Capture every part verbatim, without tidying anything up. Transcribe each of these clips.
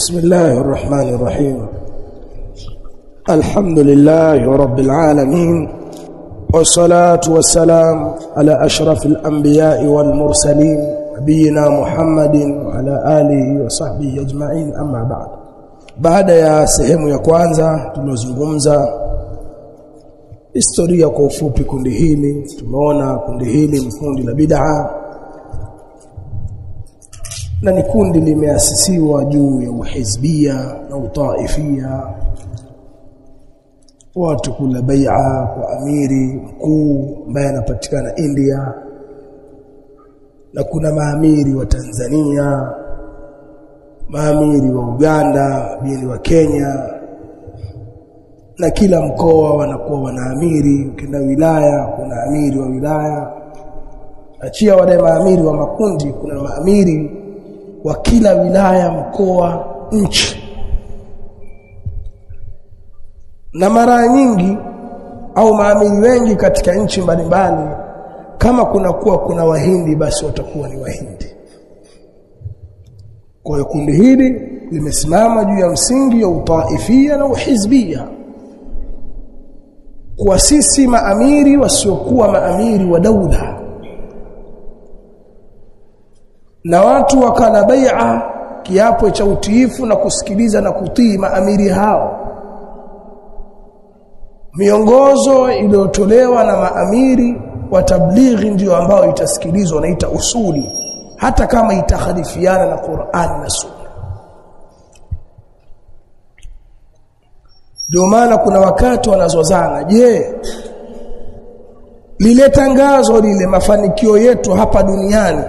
بسم الله الرحمن الرحيم. الحمد لله رب العالمين، والصلاة والسلام على أشرف الأنبياء والمرسلين نبينا محمد وعلى آله وصحبه أجمعين. أما بعد. Baada ya sehemu ya kwanza tunazungumza historia kwa ufupi kundi hili. Tumeona kundi hili ni kundi la bid'a na ni kundi limeasisiwa juu ya uhizbia na utaifia, watu kula bai'a kwa amiri mkuu ambaye anapatikana India, na kuna maamiri wa Tanzania, maamiri wa Uganda, maamiri wa Kenya, na kila mkoa wanakuwa wanaamiri. Kila wilaya kuna amiri wa wilaya, achia wale maamiri wa makundi, kuna maamiri wa kila wilaya, mkoa, nchi. Na mara nyingi au maamiri wengi katika nchi mbalimbali, kama kuna kuwa kuna Wahindi basi watakuwa ni Wahindi. Kwa hiyo kundi hili limesimama juu ya msingi ya utaifia na uhizbia, kwa sisi maamiri wasiokuwa maamiri wa daula, na watu wakala bai'a, kiapo cha utiifu na kusikiliza na kutii maamiri hao. Miongozo iliyotolewa na maamiri wa tablighi ndio ambao itasikilizwa, na ita usuli, hata kama itakhalifiana na Qur'an na Sunna. Ndio maana kuna wakati wanazozana, je, lile tangazo lile mafanikio yetu hapa duniani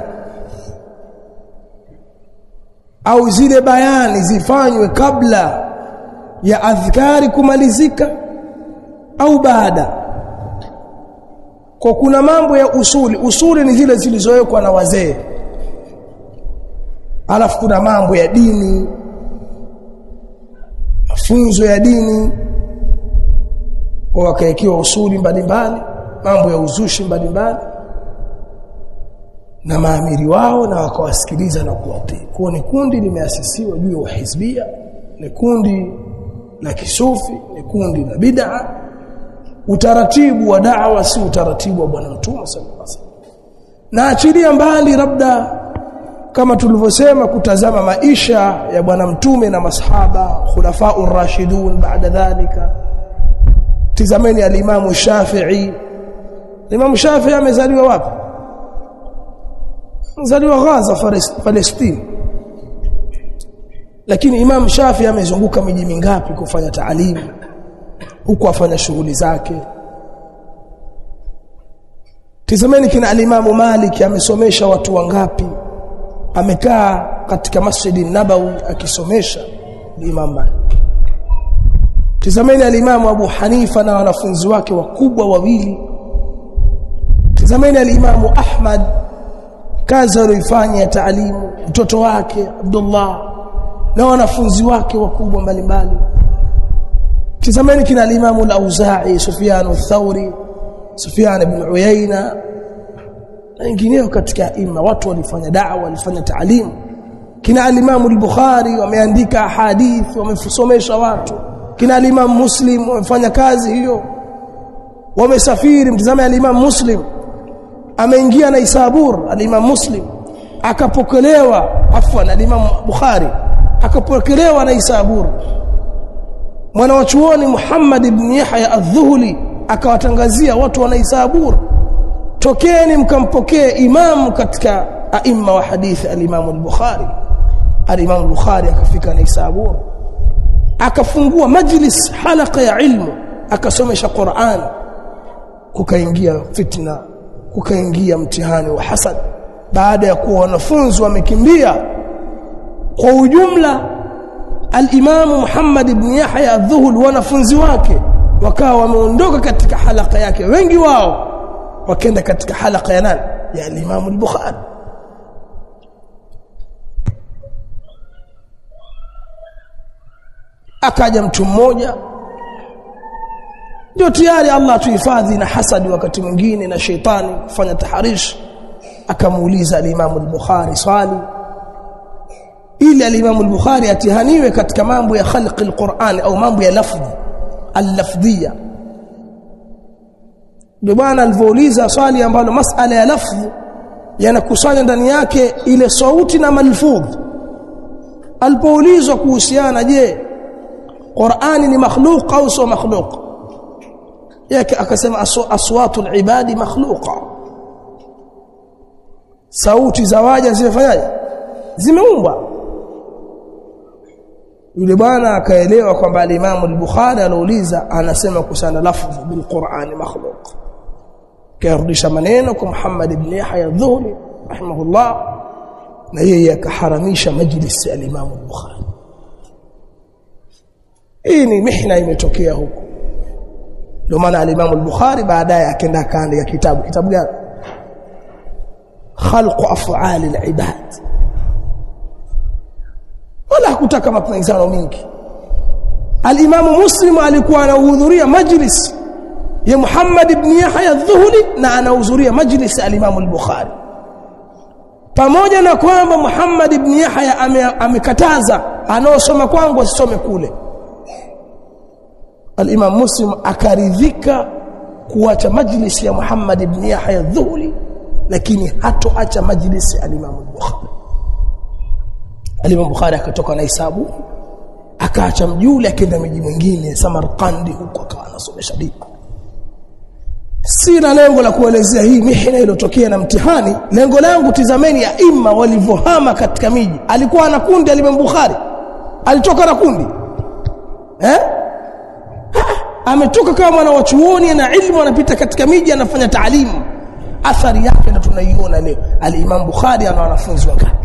au zile bayani zifanywe kabla ya adhkari kumalizika au baada? Kwa kuna mambo ya usuli, usuli ni zile zilizowekwa na wazee. Alafu kuna mambo ya dini, mafunzo ya dini, kwa wakaekiwa usuli mbalimbali, mambo ya uzushi mbalimbali na maamiri wao, na wakawasikiliza na kuwatii. Kwa ni kundi limeasisiwa juu ya uhizbia, ni kundi la kisufi, ni kundi la bid'a. Utaratibu wa da'wa si utaratibu wa Bwana Mtume sallallahu alaihi wasallam. Na achilia mbali labda kama tulivyosema kutazama maisha ya Bwana Mtume na masahaba khulafa'ur rashidun baada dhalika. Tizameni al-Imam Shafi'i. Imam Shafi'i amezaliwa wapi? Mzaliwa Gaza, Palestina. Lakini Imam Shafi'i amezunguka miji mingapi kufanya taalimu, huko afanya shughuli zake. Tizameni kina al-Imam Malik amesomesha watu wangapi, amekaa katika Masjidi Nabawi akisomesha Imam Malik. Tizameni al-Imam Abu Hanifa na wanafunzi wake wakubwa wawili. Tizameni al-Imam Ahmad, kazi aliyofanya ya taalimu, mtoto wake Abdullah na wanafunzi wake wakubwa mbalimbali. Tizameni kina al-Imam al-Auza'i, Sufyan al-Thawri, Sufyan ibn Uyayna na wengineo katika imma. Watu walifanya da'wa, walifanya taalimu. Kina al-Imam al-Bukhari wameandika hadithi, wamefusomesha watu. Kina al-Imam Muslim wamefanya kazi hiyo, wamesafiri. Mtazame al-Imam Muslim ameingia na Isabur, al-Imam Muslim akapokelewa, afwan al-Imam Bukhari akapokelewa na Isabur. Mwana wa chuoni Muhammad ibn Yahya adh-Dhuhli akawatangazia watu wa Isabur, tokeni mkampokee imam katika aima wa hadithi al-Imam al-Bukhari. Al-Imam al-Bukhari akafika na Isabur, akafungua majlis halqa ya ilmu, akasomesha Qur'an. Kukaingia fitna, kukaingia mtihani wa hasad. Baada ya kuwa wanafunzi wamekimbia kwa ujumla, al-Imam Muhammad ibn Yahya adh-Dhuhli wanafunzi wake wakawa wameondoka katika halaka yake, wengi wao wakaenda katika halaka ya nani? Ya al-Imam al-Bukhari. Akaja mtu mmoja, ndio tayari Allah tuhifadhi na hasadi wakati mwingine na sheitani kufanya taharish. Akamuuliza al-Imam al-Bukhari swali, ili al-Imam al-Bukhari atihaniwe katika mambo ya khalq al-Qur'an au mambo ya lafdhi al-lafdhiyya. Ndio bwana alivyouliza swali ambalo masala ya lafdhi yanakusanya ndani yake ile sauti na malfudh. Alipoulizwa kuhusiana, je, Qur'ani ni makhluq au sio makhluq, yake akasema aswatul ibadi makhluqa, sauti za waja zimefanyaje, zimeumbwa. Yule bwana akaelewa kwamba al-Imam al-Bukhari alouliza anasema kusana lafdh bil Qur'ani makhluq. Kairudisha maneno kwa Muhammad ibn Yahya adh-Dhuhli rahimahullah, na yeye akaharamisha majlis ya al-Imam al-Bukhari. Hii ni mihna imetokea huko. Ndio maana al-Imam al-Bukhari baadaye akaenda akaandika kitabu. Kitabu gani? Khalqu af'al al-ibad. Wala hakutaka mapenzano mingi. Al-Imam Muslim alikuwa anahudhuria majlis ya Muhammad ibn Yahya adh-Dhuhli na anahudhuria majlis ya al-Imam al-Bukhari. Pamoja na kwamba Muhammad ibn Yahya amekataza anaosoma kwangu asisome kule, al-Imam Muslim akaridhika kuacha majlis ya Muhammad ibn Yahya adh-Dhuhli, lakini hatoacha majlis ya al-Imam al-Bukhari. Al-Imam Bukhari akatoka na hisabu akaacha mjuli akaenda miji mwingine Samarkandi, huko akawa anasomesha dini. Sina lengo la kuelezea hii mihna iliyotokea na mtihani. Lengo langu, tizameni ya imma walivyohama katika miji. Alikuwa na kundi al-Imam Bukhari, alitoka na kundi eh ametoka kama mwana wa chuoni na ilmu, anapita katika miji anafanya taalimu. Athari yake ndio tunaiona leo. Al-Imam Bukhari ana wanafunzi wangapi?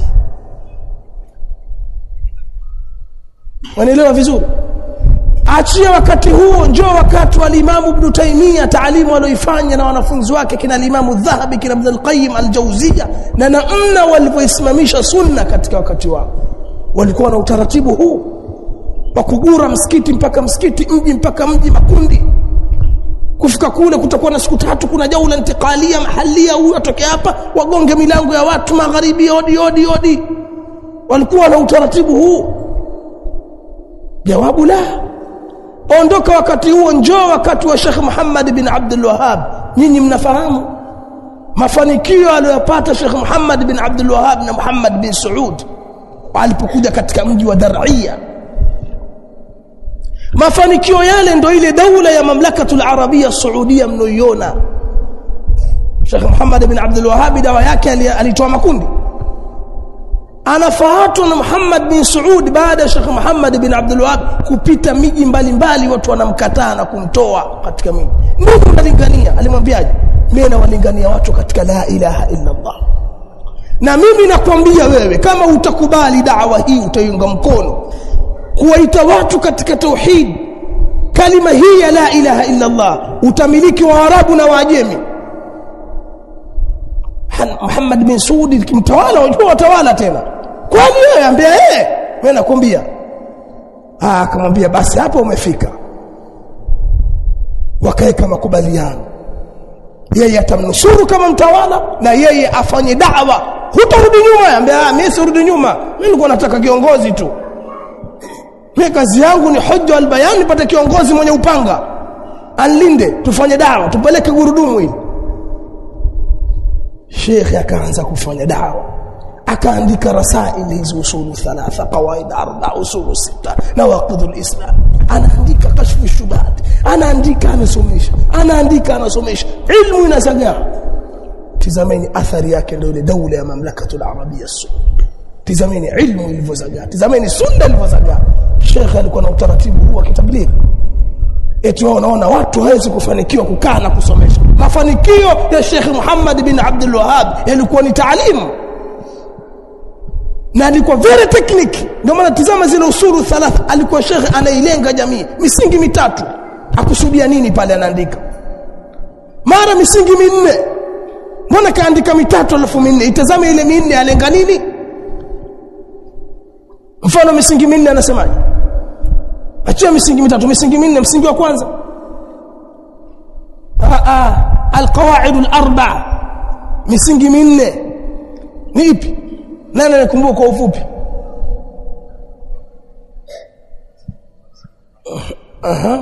Wanaelewa vizuri? Achia wakati huo, njoo wakati wa Imam Ibn Taymiyyah, taalimu aliyoifanya na wanafunzi wake kina Imam Adh-Dhahabi, kina Ibn al-Qayyim al-Jawziyya, na namna walivyoisimamisha sunna katika wakati wao. Walikuwa na utaratibu huu wa kugura msikiti mpaka msikiti, mji mpaka mji, makundi. Kufika kule kutakuwa na siku tatu, kuna jaula intiqalia mahalia, huyu atoke hapa wagonge milango ya watu magharibi, odi odi odi. Walikuwa na utaratibu huu. Jawabu la. Ondoka wakati huo, njoo wakati wa Sheikh Muhammad bin Abdul Wahhab. Nyinyi mnafahamu mafanikio aliyopata Sheikh Muhammad bin Abdul Wahhab na Muhammad bin Saud walipokuja katika mji wa Dar'ia. Mafanikio yale ndio ile daula ya Mamlakatul Arabia Saudia mnoiona. Sheikh Muhammad bin Abdul Wahhab dawa yake alitoa makundi. Anafahatwa na Muhammad bin Saud baada ya Sheikh Muhammad bin Abdul Wahhab kupita miji mbalimbali, watu wanamkataa na kumtoa katika miji. Ndio analingania, alimwambiaje? Mimi nawalingania watu katika la ilaha illa Allah. Na mimi nakwambia wewe, kama utakubali da'wa hii, utaiunga mkono kuwaita watu katika tauhid, kalima hii ya la ilaha illa Allah, utamiliki wa Arabu na Waajemi. Muhammad bin Saud kimtawala, wajua watawala tena. Kwani wewe ambia eh, wewe nakwambia. Ah, akamwambia basi hapo umefika. Wakaeka makubaliano. Yeye atamnusuru kama mtawala na yeye afanye da'wa. Hutarudi nyuma, ambia mimi sirudi nyuma. Mimi nilikuwa nataka kiongozi tu. Mimi kazi yangu ni hujja al-bayan, nipate kiongozi mwenye upanga. Anlinde, tufanye da'wa, tupeleke gurudumu hili. Sheikh akaanza kufanya da'wa. Akaandika rasail hizo, usulu thalatha, qawaid arba, usulu sita, nawaqidul islam. Anaandika kashfu shubuhat, anaandika anasomesha, anaandika anasomesha, ilmu inazagaa. Tizameni athari yake ndio ile daula ya Mamlakatul Arabia Saudia. Tizameni ilmu ilivyozagaa, tizameni sunna ilivyozagaa. Sheikh alikuwa na utaratibu huu wa kitablighi. Eti wao unaona watu hawezi kufanikiwa kukaa na kusomesha. Mafanikio ya Sheikh Muhammad bin Abdul Wahhab yalikuwa ni taalimu, na alikuwa very technique. Ndio maana tizama zile usulu thalatha, alikuwa Sheikh anailenga jamii, misingi mitatu. Akusudia nini pale anaandika? Mara misingi minne. Mbona kaandika mitatu alafu minne? Itazame ile minne alenga nini? Mfano misingi minne anasemaje? Achia misingi mitatu, misingi minne. Msingi wa kwanza, ah ah alqawaid alarba, misingi minne. Ni ipi? Nani anakumbuka kwa ufupi? aha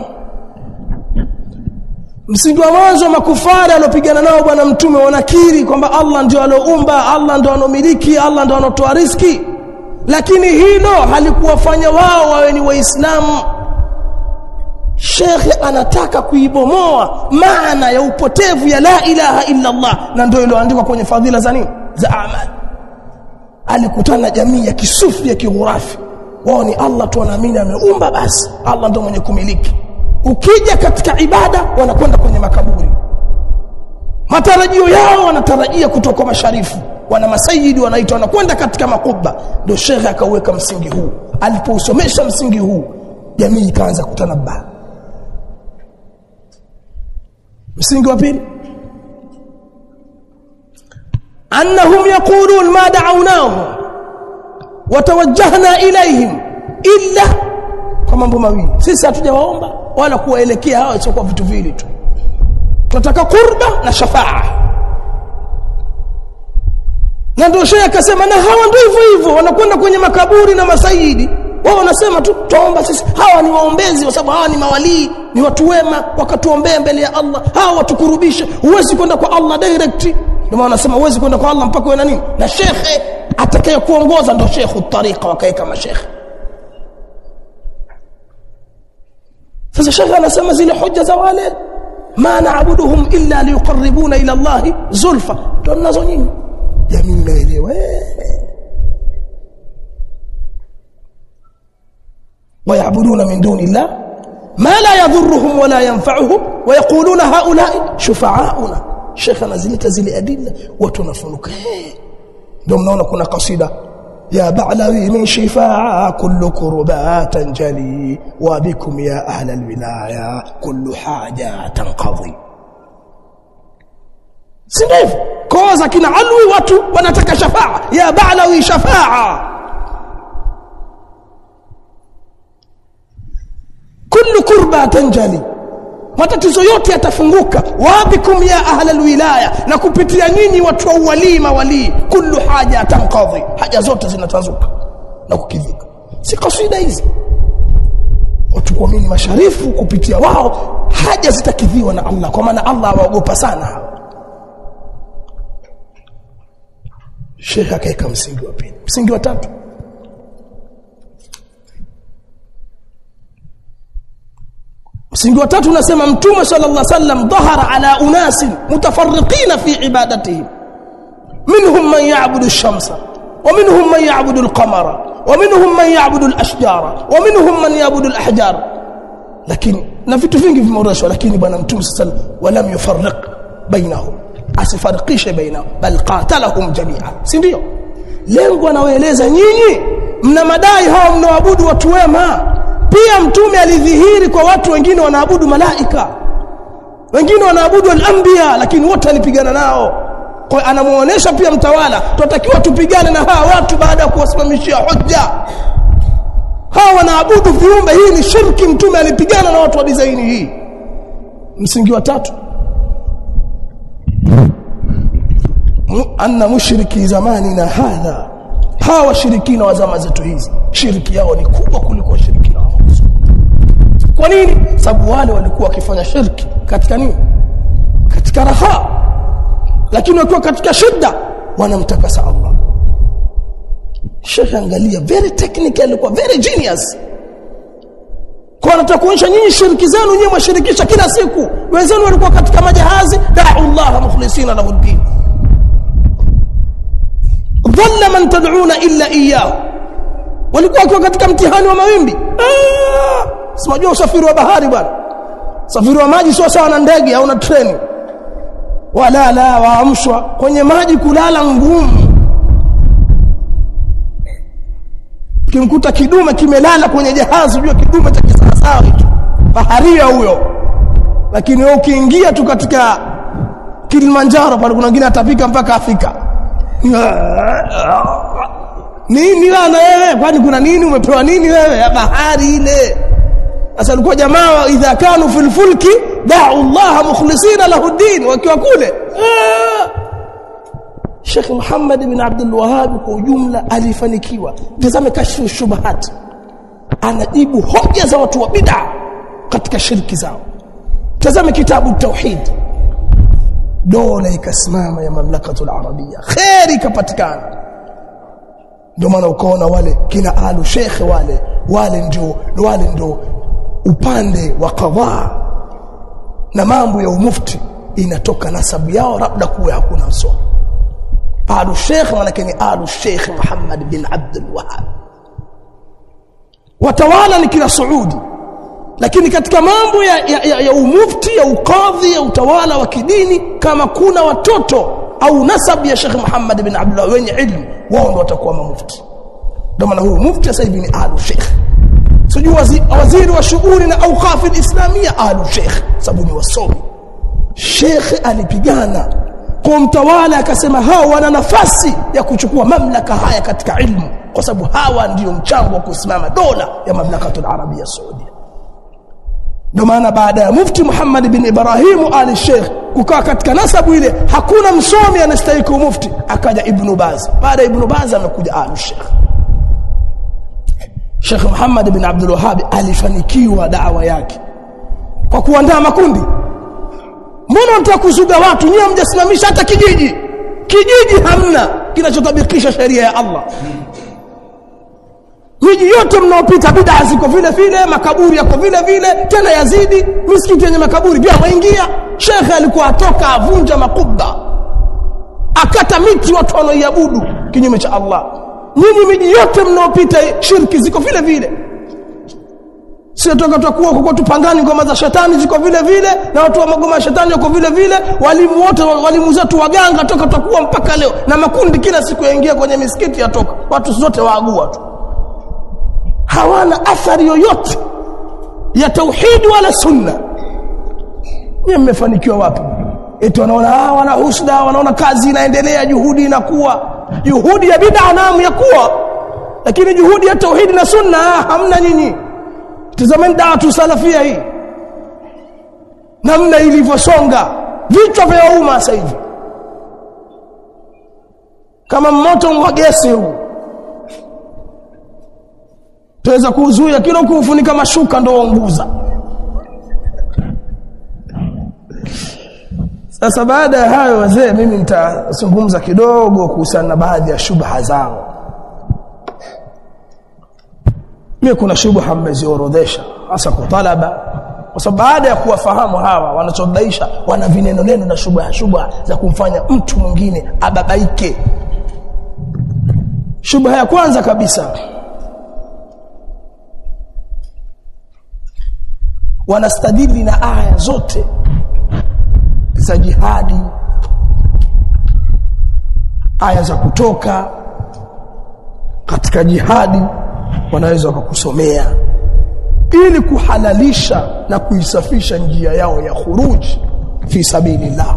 msingi wa mwanzo makufari alopigana nao bwana mtume wanakiri kwamba Allah ndio aloumba, Allah ndio anomiliki, Allah ndio anotoa riziki, lakini hilo halikuwafanya wao wawe ni waislamu. Sheikh anataka kuibomoa maana ya upotevu ya la ilaha illa Allah, na ndio iliyoandikwa kwenye fadhila za nini za amali. Alikutana na jamii ya kisufi ya kighurafi, wao ni Allah tu wanaamini ameumba, basi Allah ndio mwenye kumiliki. Ukija katika ibada wanakwenda kwenye makaburi, matarajio yao wanatarajia kutoka kwa masharifu, wana masayidi wanaitwa, wanakwenda katika makubwa. Ndio Sheikh akaweka msingi huu. Alipousomesha msingi huu, jamii ikaanza kutanabba. msingi wa pili, annahum yaqulun ma da'awnahum wa tawajjahna ilayhim illa, kwa mambo mawili. Sisi hatujawaomba wala kuwaelekea hao, sio kwa vitu vile tu, tunataka qurba na shafaa. Na ndio Sheikh akasema na hawa ndio hivyo hivyo wanakwenda kwenye makaburi na masayidi, wao wanasema tu tuomba sisi. Hawa ni waombezi, kwa sababu hawa ni mawalii, ni watu wema, wakatuombea mbele ya Allah, hawa watukurubisha. Huwezi kwenda kwa Allah direct. Ndio maana wanasema huwezi kwenda kwa Allah mpaka uwe na nini, na shekhe atakaye kuongoza. Ndio shekhu tariqa wakaeka mashekhe. Sasa shekhe anasema zile hoja za wale ma na'buduhum illa liqarribuna ila Allah zulfa, ndio nazo nyingi. Jamii naelewa ويعبدون من دون الله ما لا يضرهم ولا ينفعهم ويقولون هؤلاء شفعاؤنا. شيخنا زلت زي أدلة وتنفنك. ndio mnaona kuna kasida ya ba'lawi min shifaa kullu kurbat jali wa bikum ya ahla alwilaya kullu haja tanqadhi. sindivyo? Koza kina alwi watu wanataka shafaa, ya ba'lawi shafaa, kullu kurbatin jali, matatizo yote yatafunguka. Wabikum ya ahla alwilaya, na kupitia nyinyi watu wa wali mawali, kullu haja tanqadhi, haja zote zinatazuka na kukidhika. Si kasida hizi watu kuamini masharifu, kupitia wao haja zitakidhiwa na Allah, kwa maana Allah awaogopa sana. Sheikh akaeka msingi wa pili. Msingi wa tatu, msingi wa tatu unasema Mtume sallallahu alaihi wasallam dhahara ala unasin mutafarriqina fi ibadatihim, minhum man ya'budu ash-shamsa wa minhum man ya'budu al-qamara wa minhum man ya'budu al-ashjara wa minhum man ya'budu al-ahjar. Lakini na vitu vingi vimeorodheshwa, lakini bwana Mtume sallallahu alaihi wasallam walam yufarriq bainahum, asifarikishe bainahum, bal qatalahum jami'a. Si ndio lengo anaoeleza? Nyinyi mna madai hao mnaoabudu watu wema. Pia Mtume alidhihiri kwa watu wengine wanaabudu malaika, wengine wanaabudu al-anbiya, lakini wote alipigana nao. Kwa anamuonesha pia mtawala, tunatakiwa tupigane na hawa watu baada ya kuwasimamishia hoja. Hawa wanaabudu viumbe, hii ni shirki. Mtume alipigana na watu wa design hii. Msingi wa tatu, anna mushriki zamani na hadha, hawa washirikina wa zama zetu hizi shiriki yao ni kubwa kuliko washirikina wao. Kwa nini? Sababu wale walikuwa wakifanya shirki katika nini? Katika raha, lakini wakiwa katika shida wanamtakasa Allah. Sheikh angalia, very technical, alikuwa very genius. Kwa anataka kuonyesha nyinyi shiriki zenu nyinyi mwashirikisha kila siku. Wenzenu walikuwa katika majahazi, da'u Allah mukhlisina lahu ad-din, dhalla man tad'una illa iyyahu. Walikuwa kwa katika mtihani wa mawimbi. Ah, simajua usafiri wa bahari bwana. Usafiri wa maji sio sawa na ndege au na treni. Wala la waamshwa kwenye maji, kulala ngumu. Kimkuta kidume kimelala kwenye jahazi, unajua kidume cha kisasa hicho, baharia huyo. Lakini wewe ukiingia tu katika Kilimanjaro pale, kuna wengine atapika mpaka Afrika. Nini wana wewe? Kwani kuna nini? Umepewa nini wewe ya bahari ile? Sasa alikuwa jamaa, idha kanu fil fulki da'u Allah mukhlisina lahu ad-din, wakiwa kule. Sheikh Muhammad bin Abdul Wahhab kwa ujumla alifanikiwa. Tazame kashfu shubahat, anajibu hoja za watu wa bid'a katika shirki zao. Tazama kitabu tauhid, dola ikasimama ya mamlakatul arabia, khairi kapatikana. Ndio maana ukaona wale kina alu sheikh wale wale ndio wale ndio upande wa qadha na mambo ya umufti inatoka nasabu yao, labda kuwa hakuna msomi. Alu sheikh manake ni alu sheikh Muhammad bin Abdul Wahhab, watawala ni kila Saudi. Lakini katika mambo ya, ya, ya, ya umufti ya ukadhi ya utawala wa kidini, kama kuna watoto au nasabu ya Sheikh Muhammad bin Abdullah wenye ilmu, wao ndio watakuwa mufti. Ndio maana huyu mufti sasa hivi ni alu sheikh. Sijui waziri, waziri wa shughuli na awqaf al-islamia alu sheikh, sababu ni wasomi. Sheikh alipigana kwa mtawala akasema hao wana nafasi ya kuchukua mamlaka haya katika ilmu, kwa sababu hawa ndio mchango wa kusimama dola ya mamlakatul arabia Saudi. Ndio maana baada ya mufti Muhammad bin Ibrahim al-Sheikh kukaa katika nasabu ile, hakuna msomi anastahili kuwa mufti, akaja Ibn Baz. Baada ya Ibn Baz amekuja al-Sheikh. Sheikh Muhammad bin Abdul Wahhab alifanikiwa da'wa yake kwa kuandaa makundi. Mbona mtaka kuzuga watu? Nyinyi mjasimamisha hata kijiji. Kijiji hamna kinachotabikisha sheria ya Allah. Miji yote mnaopita bid'a ziko vile vile, makaburi yako vile vile, tena yazidi. Misikiti yenye makaburi pia waingia. Sheikh alikuwa atoka avunja makubba, akata miti watu wanaoiabudu kinyume cha Allah. Nyinyi miji yote mnaopita shirki ziko vile vile. Sio toka tutakuwa huko tupangani ngoma za shetani ziko vile vile, na watu wa magoma ya shetani wako vile vile, walimu wote walimu zetu waganga toka tutakuwa mpaka leo, na makundi kila siku yaingia kwenye misikiti yatoka. Watu zote waagua tu. Hawana athari yoyote ya tauhid wala sunna. Ni mmefanikiwa wapi? Eti wanaona ah wana husda, wanaona kazi inaendelea, juhudi inakuwa. Juhudi ya bid'a naam yakuwa, lakini juhudi ya tauhid na sunna hamna nyinyi. Tazameni da'watu salafia hii namna ilivyosonga vichwa vya umma sasa hivi kama moto wa gesi huu. Tuweza kuzuia kila kufunika mashuka ndio waunguza. Sasa baada ya hayo wazee, mimi nitazungumza kidogo kuhusiana na baadhi ya shubha zao. Mimi kuna shubha mmeziorodhesha hasa kwa talaba, kwa sababu baada ya kuwafahamu hawa wanachodaisha, wana vineno neno na shubha shubha za kumfanya mtu mwingine ababaike. Shubha ya kwanza kabisa, wanastadili na aya zote za jihadi, aya za kutoka katika jihadi wanaweza kukusomea ili kuhalalisha na kuisafisha njia yao ya khuruj fi sabilillah.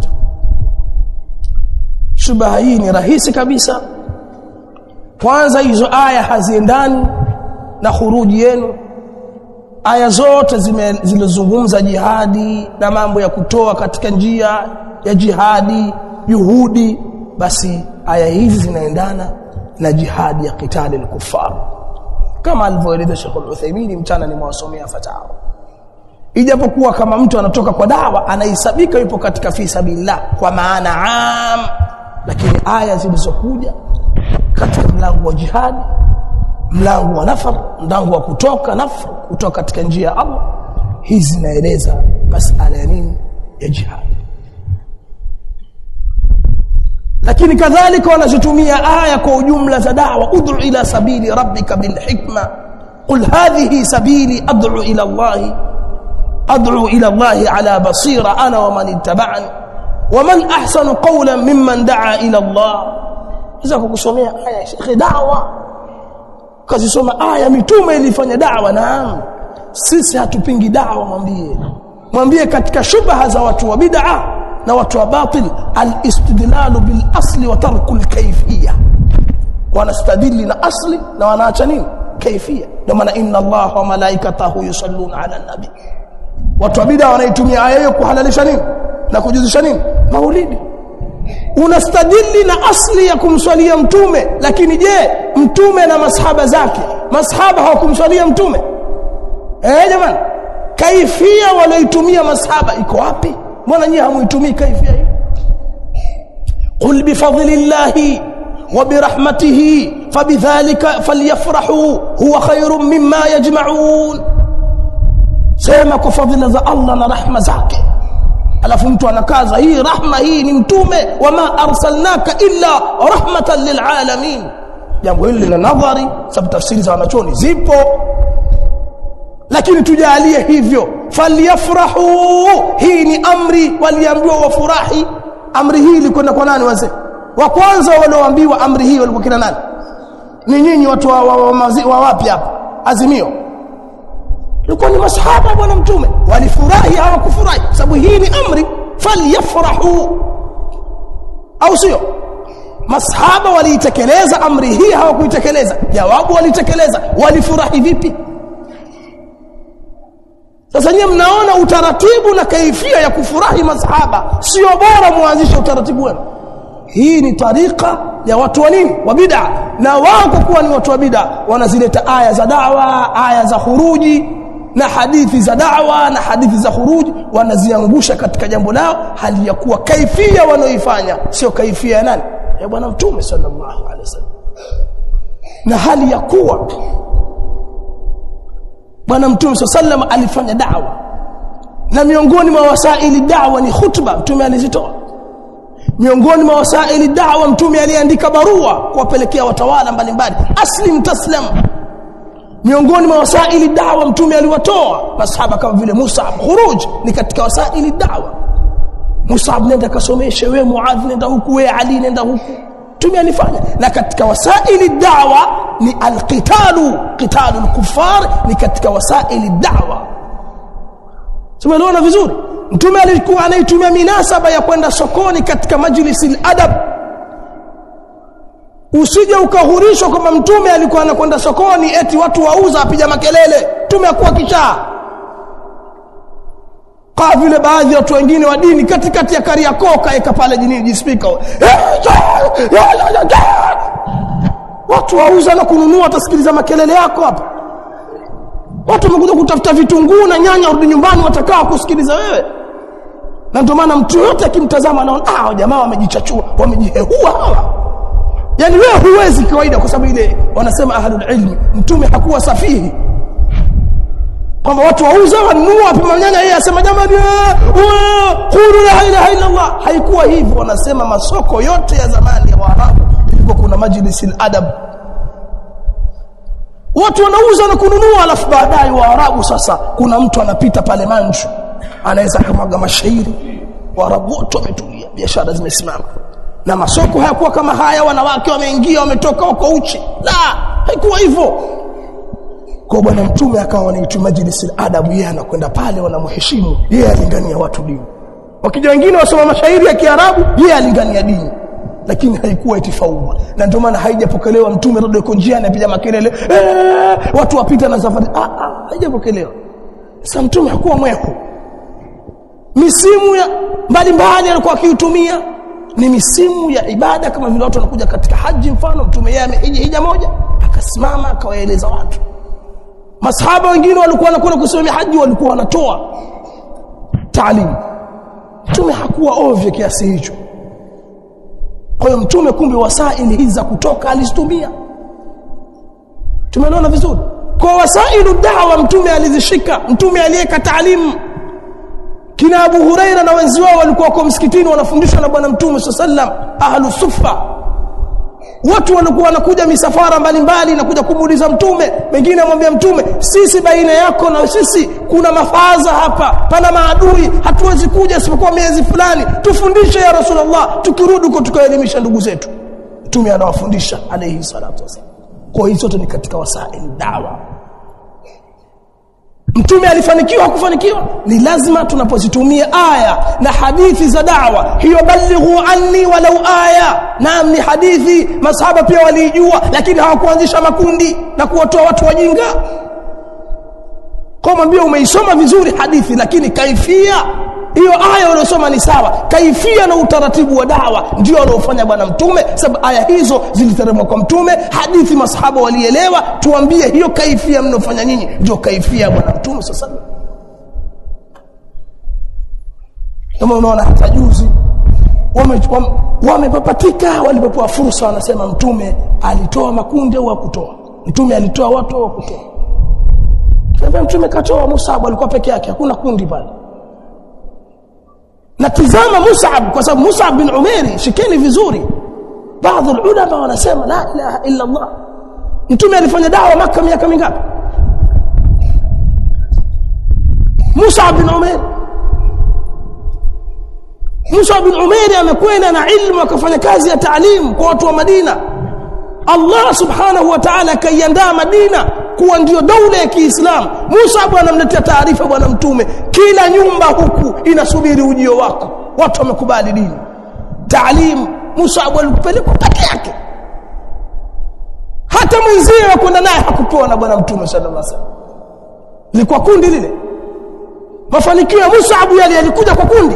Shubha hii ni rahisi kabisa. Kwanza, hizo aya haziendani na khuruji yenu. Aya zote zilizozungumza jihadi na mambo ya kutoa katika njia ya jihadi, juhudi, basi aya hizi zinaendana na jihadi ya qitali al-kuffar, kama alivyoeleza Sheikh Al-Uthaymeen mchana ni mwasomea fatawa. Ijapokuwa kama mtu anatoka kwa dawa anahesabika yupo katika fi sabilillah kwa maana am, lakini aya zilizokuja katika mlango wa jihadi, mlango wa nafar, mlango wa kutoka nafar, kutoka katika njia ya Allah, hizi zinaeleza masala ya nini ya jihad. Lakini kadhalika wanazotumia aya kwa ujumla za da'wa, ud'u ila sabili rabbika bil hikma, qul hadhihi sabili ad'u ila Allah ad'u ila Allah ala basira ana wa man ittaba'ani wa man ahsanu qawlan mimman da'a ila Allah. Hizo kukusomea aya Sheikh da'wa, kazisoma aya mitume ilifanya da'wa. Naam, sisi hatupingi da'wa, mwambie mwambie katika shubha za watu wa bid'a na watu wa batil, al-istidlalu bil asli wa tarku al-kayfiyya. Wanastadili na asli na wanaacha nini? Kayfiyya. Ndio maana inna Allaha wa malaikatahu yusalluna ala nabi. Watu wa bid'a wanaitumia aya hiyo kuhalalisha nini na kujuzisha nini? Maulidi. Unastadili na asli ya kumswalia mtume, lakini je, mtume na masahaba zake masahaba hawakumswalia mtume? Eh jamani, kaifia walioitumia masahaba iko wapi? Mbona nyinyi hamuitumii kaifia hii? Qul bi fadlillahi wa bi rahmatihi fabidhalika falyafrahu huwa khairun mimma yajma'un. Sema kwa fadhila za Allah na rahma zake, alafu mtu anakaza hii rahma hii ni mtume, wama arsalnaka illa rahmatan lilalamin. Jambo hili lina nadhari, sababu tafsiri za wanachoni zipo, lakini tujalie hivyo. Falyafrahu, hii ni amri, waliambiwa wafurahi. Amri hii ilikwenda kwa nani wazee? Wa kwanza walioambiwa amri hii walikuwa kina nani? Ni nyinyi watu wa, wa, wa, wa wapi hapa Azimio? Ilikuwa ni masahaba bwana mtume. Walifurahi hawakufurahi? Sababu hii ni amri, falyafrahu, au sio? Masahaba waliitekeleza amri hii hawakuitekeleza? Jawabu, walitekeleza. Walifurahi vipi? Sasa nyinyi mnaona utaratibu na kaifia ya kufurahi masahaba sio bora muanzishe utaratibu wenu? Hii ni tarika ya watu wa nini? Wa bid'a. Na wao kwa kuwa ni watu wa bid'a wanazileta aya za da'wa, aya za khuruji na hadithi za da'wa na hadithi za khuruji, wanaziangusha katika jambo lao, hali ya kuwa kaifia wanaoifanya sio kaifia ya nani? Ya bwana mtume sallallahu alaihi wasallam. Na hali ya kuwa bwana mtume sallallahu alaihi alifanya da'wa, na miongoni mwa wasaili da'wa ni khutba mtume alizitoa. Miongoni mwa wasaili da'wa mtume aliandika barua kuwapelekea watawala mbalimbali, aslim taslam. Miongoni mwa wasaili da'wa mtume aliwatoa masahaba kama vile Mus'ab. Khuruj ni katika wasaili da'wa. Mus'ab nenda kasomeshe, wewe Muadh nenda huku, wewe Ali nenda huku. Mtume alifanya. Na katika wasaili da'wa ni alqitalu, qitalul kuffar ni katika wasaili da'wa. Tumeelewana vizuri? Mtume alikuwa anaitumia minasaba ya kwenda sokoni katika majlisil adab. Usije ukahurishwa kama mtume alikuwa anakwenda sokoni eti watu wauza apiga makelele. Mtume hakuwa kichaa. Kwa vile baadhi ya watu wengine wa dini katikati ya Kariakoo kaeka pale jini jispika. Watu wauza na kununua, watasikiliza makelele yako hapa. Watu wamekuja kutafuta vitunguu na nyanya, warudi nyumbani watakaa kusikiliza wewe. Na ndio maana mtu yote akimtazama anaona ah, jamaa wamejichachua, wamejihehua hawa. Yaani wewe huwezi kawaida, kwa sababu ile wanasema ahlul ilmi, mtume hakuwa safihi. Kwamba watu wauza wanunua hapa nyanya, yeye asema jamani qulu la ilaha illa Allah. Haikuwa hivyo. Wanasema masoko yote ya zamani ya Waarabu ilikuwa kuna majlisil adab. Watu wanauza na kununua, alafu baadaye Waarabu sasa kuna mtu anapita pale Manju anaweza kumwaga mashairi, Waarabu wote wametulia, biashara zimesimama. Na masoko hayakuwa kama haya, wanawake wameingia wametoka wako uchi. La, haikuwa hivyo. Kwa bwana mtume akawa ni majlisil adabu, yeye anakwenda pale wanamheshimu, yeye alingania watu dini. Wakija wengine wasoma mashairi ya Kiarabu, yeye alingania dini. Lakini haikuwa itifauma. Na ndio maana haijapokelewa mtume rudi yuko njiani apiga makelele, eh, watu wapita na safari. Ah ah, haijapokelewa. Sasa mtume hakuwa mwehu. Misimu ya mbalimbali alikuwa akiutumia ni misimu ya ibada, kama vile watu wanakuja katika haji. Mfano mtume yeye amehiji hija moja, akasimama akawaeleza watu. Masahaba wengine walikuwa wanakwenda kusimamia haji, walikuwa wanatoa taalimu. Mtume hakuwa ovyo kiasi hicho. Kwa hiyo mtume kumbe wasaili hizi za kutoka alizitumia. Tumeelewana vizuri? Kwa wasailu da'wa mtume alizishika. Mtume aliyeka taalimu. Kina Abu Huraira na wenzi wao walikuwa kwa msikitini wanafundishwa na bwana mtume sallallahu alaihi wasallam, ahlu sufa. Watu walikuwa wanakuja misafara mbalimbali na kuja kumuuliza mtume. Wengine amwambia mtume, sisi baina yako na sisi kuna mafaza hapa, pana maadui, hatuwezi kuja isipokuwa miezi fulani, tufundishe ya Rasulullah, tukirudi huko tukaelimisha ndugu zetu. Mtume anawafundisha alayhi salatu wasallam. Kwa hiyo zote ni katika wasaili dawa. Mtume alifanikiwa kufanikiwa? Ni lazima tunapozitumia aya na hadithi za da'wa, hiyo balighu anni walau aya. Naam, ni hadithi masahaba pia walijua, lakini hawakuanzisha makundi na kuwatoa watu wajinga. Kama mbio umeisoma vizuri hadithi, lakini kaifia hiyo aya unayosoma ni sawa, kaifia na utaratibu wa dawa ndio anaofanya bwana mtume, sababu aya hizo ziliteremka kwa mtume, hadithi masahaba walielewa. Tuambie hiyo kaifia mnofanya nyinyi ndio kaifia bwana mtume sasa. Kama unaona hata juzi wamepapatika wame walipopewa fursa wanasema mtume alitoa makundi au hakutoa, mtume alitoa watu au hakutoa. Sasa mtume katoa, Mus'ab alikuwa peke yake, hakuna kundi pale. Na tizama Mus'ab, kwa sababu Mus'ab bin Umair, shikeni vizuri, baadhi ya ulama wanasema la ilaha illa Allah, mtume alifanya dawa Makkah miaka mingapi? Mus'ab bin Umair Mus'ab bin Umair amekwenda na ilmu akafanya kazi ya taalimu kwa watu wa Madina. Allah subhanahu wa ta'ala kaiandaa Madina kuwa ndio daula ya Kiislamu. Mus'ab anamletea taarifa bwana mtume, kila nyumba huku inasubiri ujio wako, watu wamekubali dini. Taalimu Mus'ab alipelekwa peke yake, hata mwenzie wa kwenda naye hakupewa na bwana mtume sallallahu alaihi wasallam. Ilikuwa kundi lile. Mafanikio ya Mus'ab yale yalikuja kwa kundi.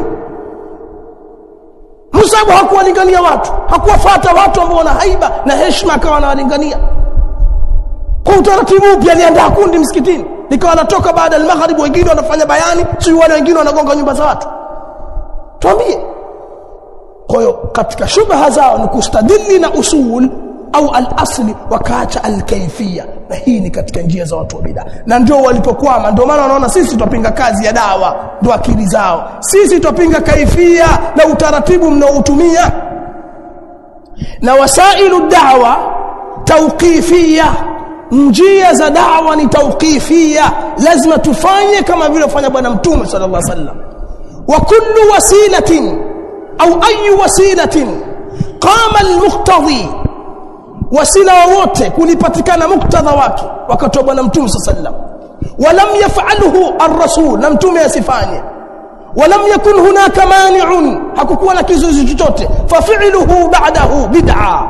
Mus'ab hakuwalingania watu, hakuwafuata watu ambao wana haiba na heshima, akawa anawalingania kwa utaratibu. Pia aliandaa kundi msikitini, likawa anatoka baada ya maghrib, wengine wanafanya bayani, sio wale wengine wanagonga nyumba za watu. Tuambie. Kwa hiyo katika shubha zao ni kustadili na usul au al-asli, wakaacha al-kaifia, na hii ni katika njia za watu wa bid'a, na ndio walipokwama. Ndio maana wanaona sisi tupinga kazi ya dawa, ndio akili zao. Sisi tupinga kaifia na utaratibu mnaotumia, na wasailu da'wa tawqifia. Njia za da'wa ni tawqifia, lazima tufanye kama vile fanya bwana mtume sallallahu alaihi wasallam. Wa kullu wasilatin au ayu wasilatin qama al-muqtadi, wasila wote kulipatikana muktadha wake wakati wa bwana mtume sallallahu alaihi wasallam. Walam yaf'alhu ar-rasul, na mtume asifanye. Walam yakun hunaka mani'un, hakukuwa na kizuizi chochote. Fa fi'luhu ba'dahu bid'a.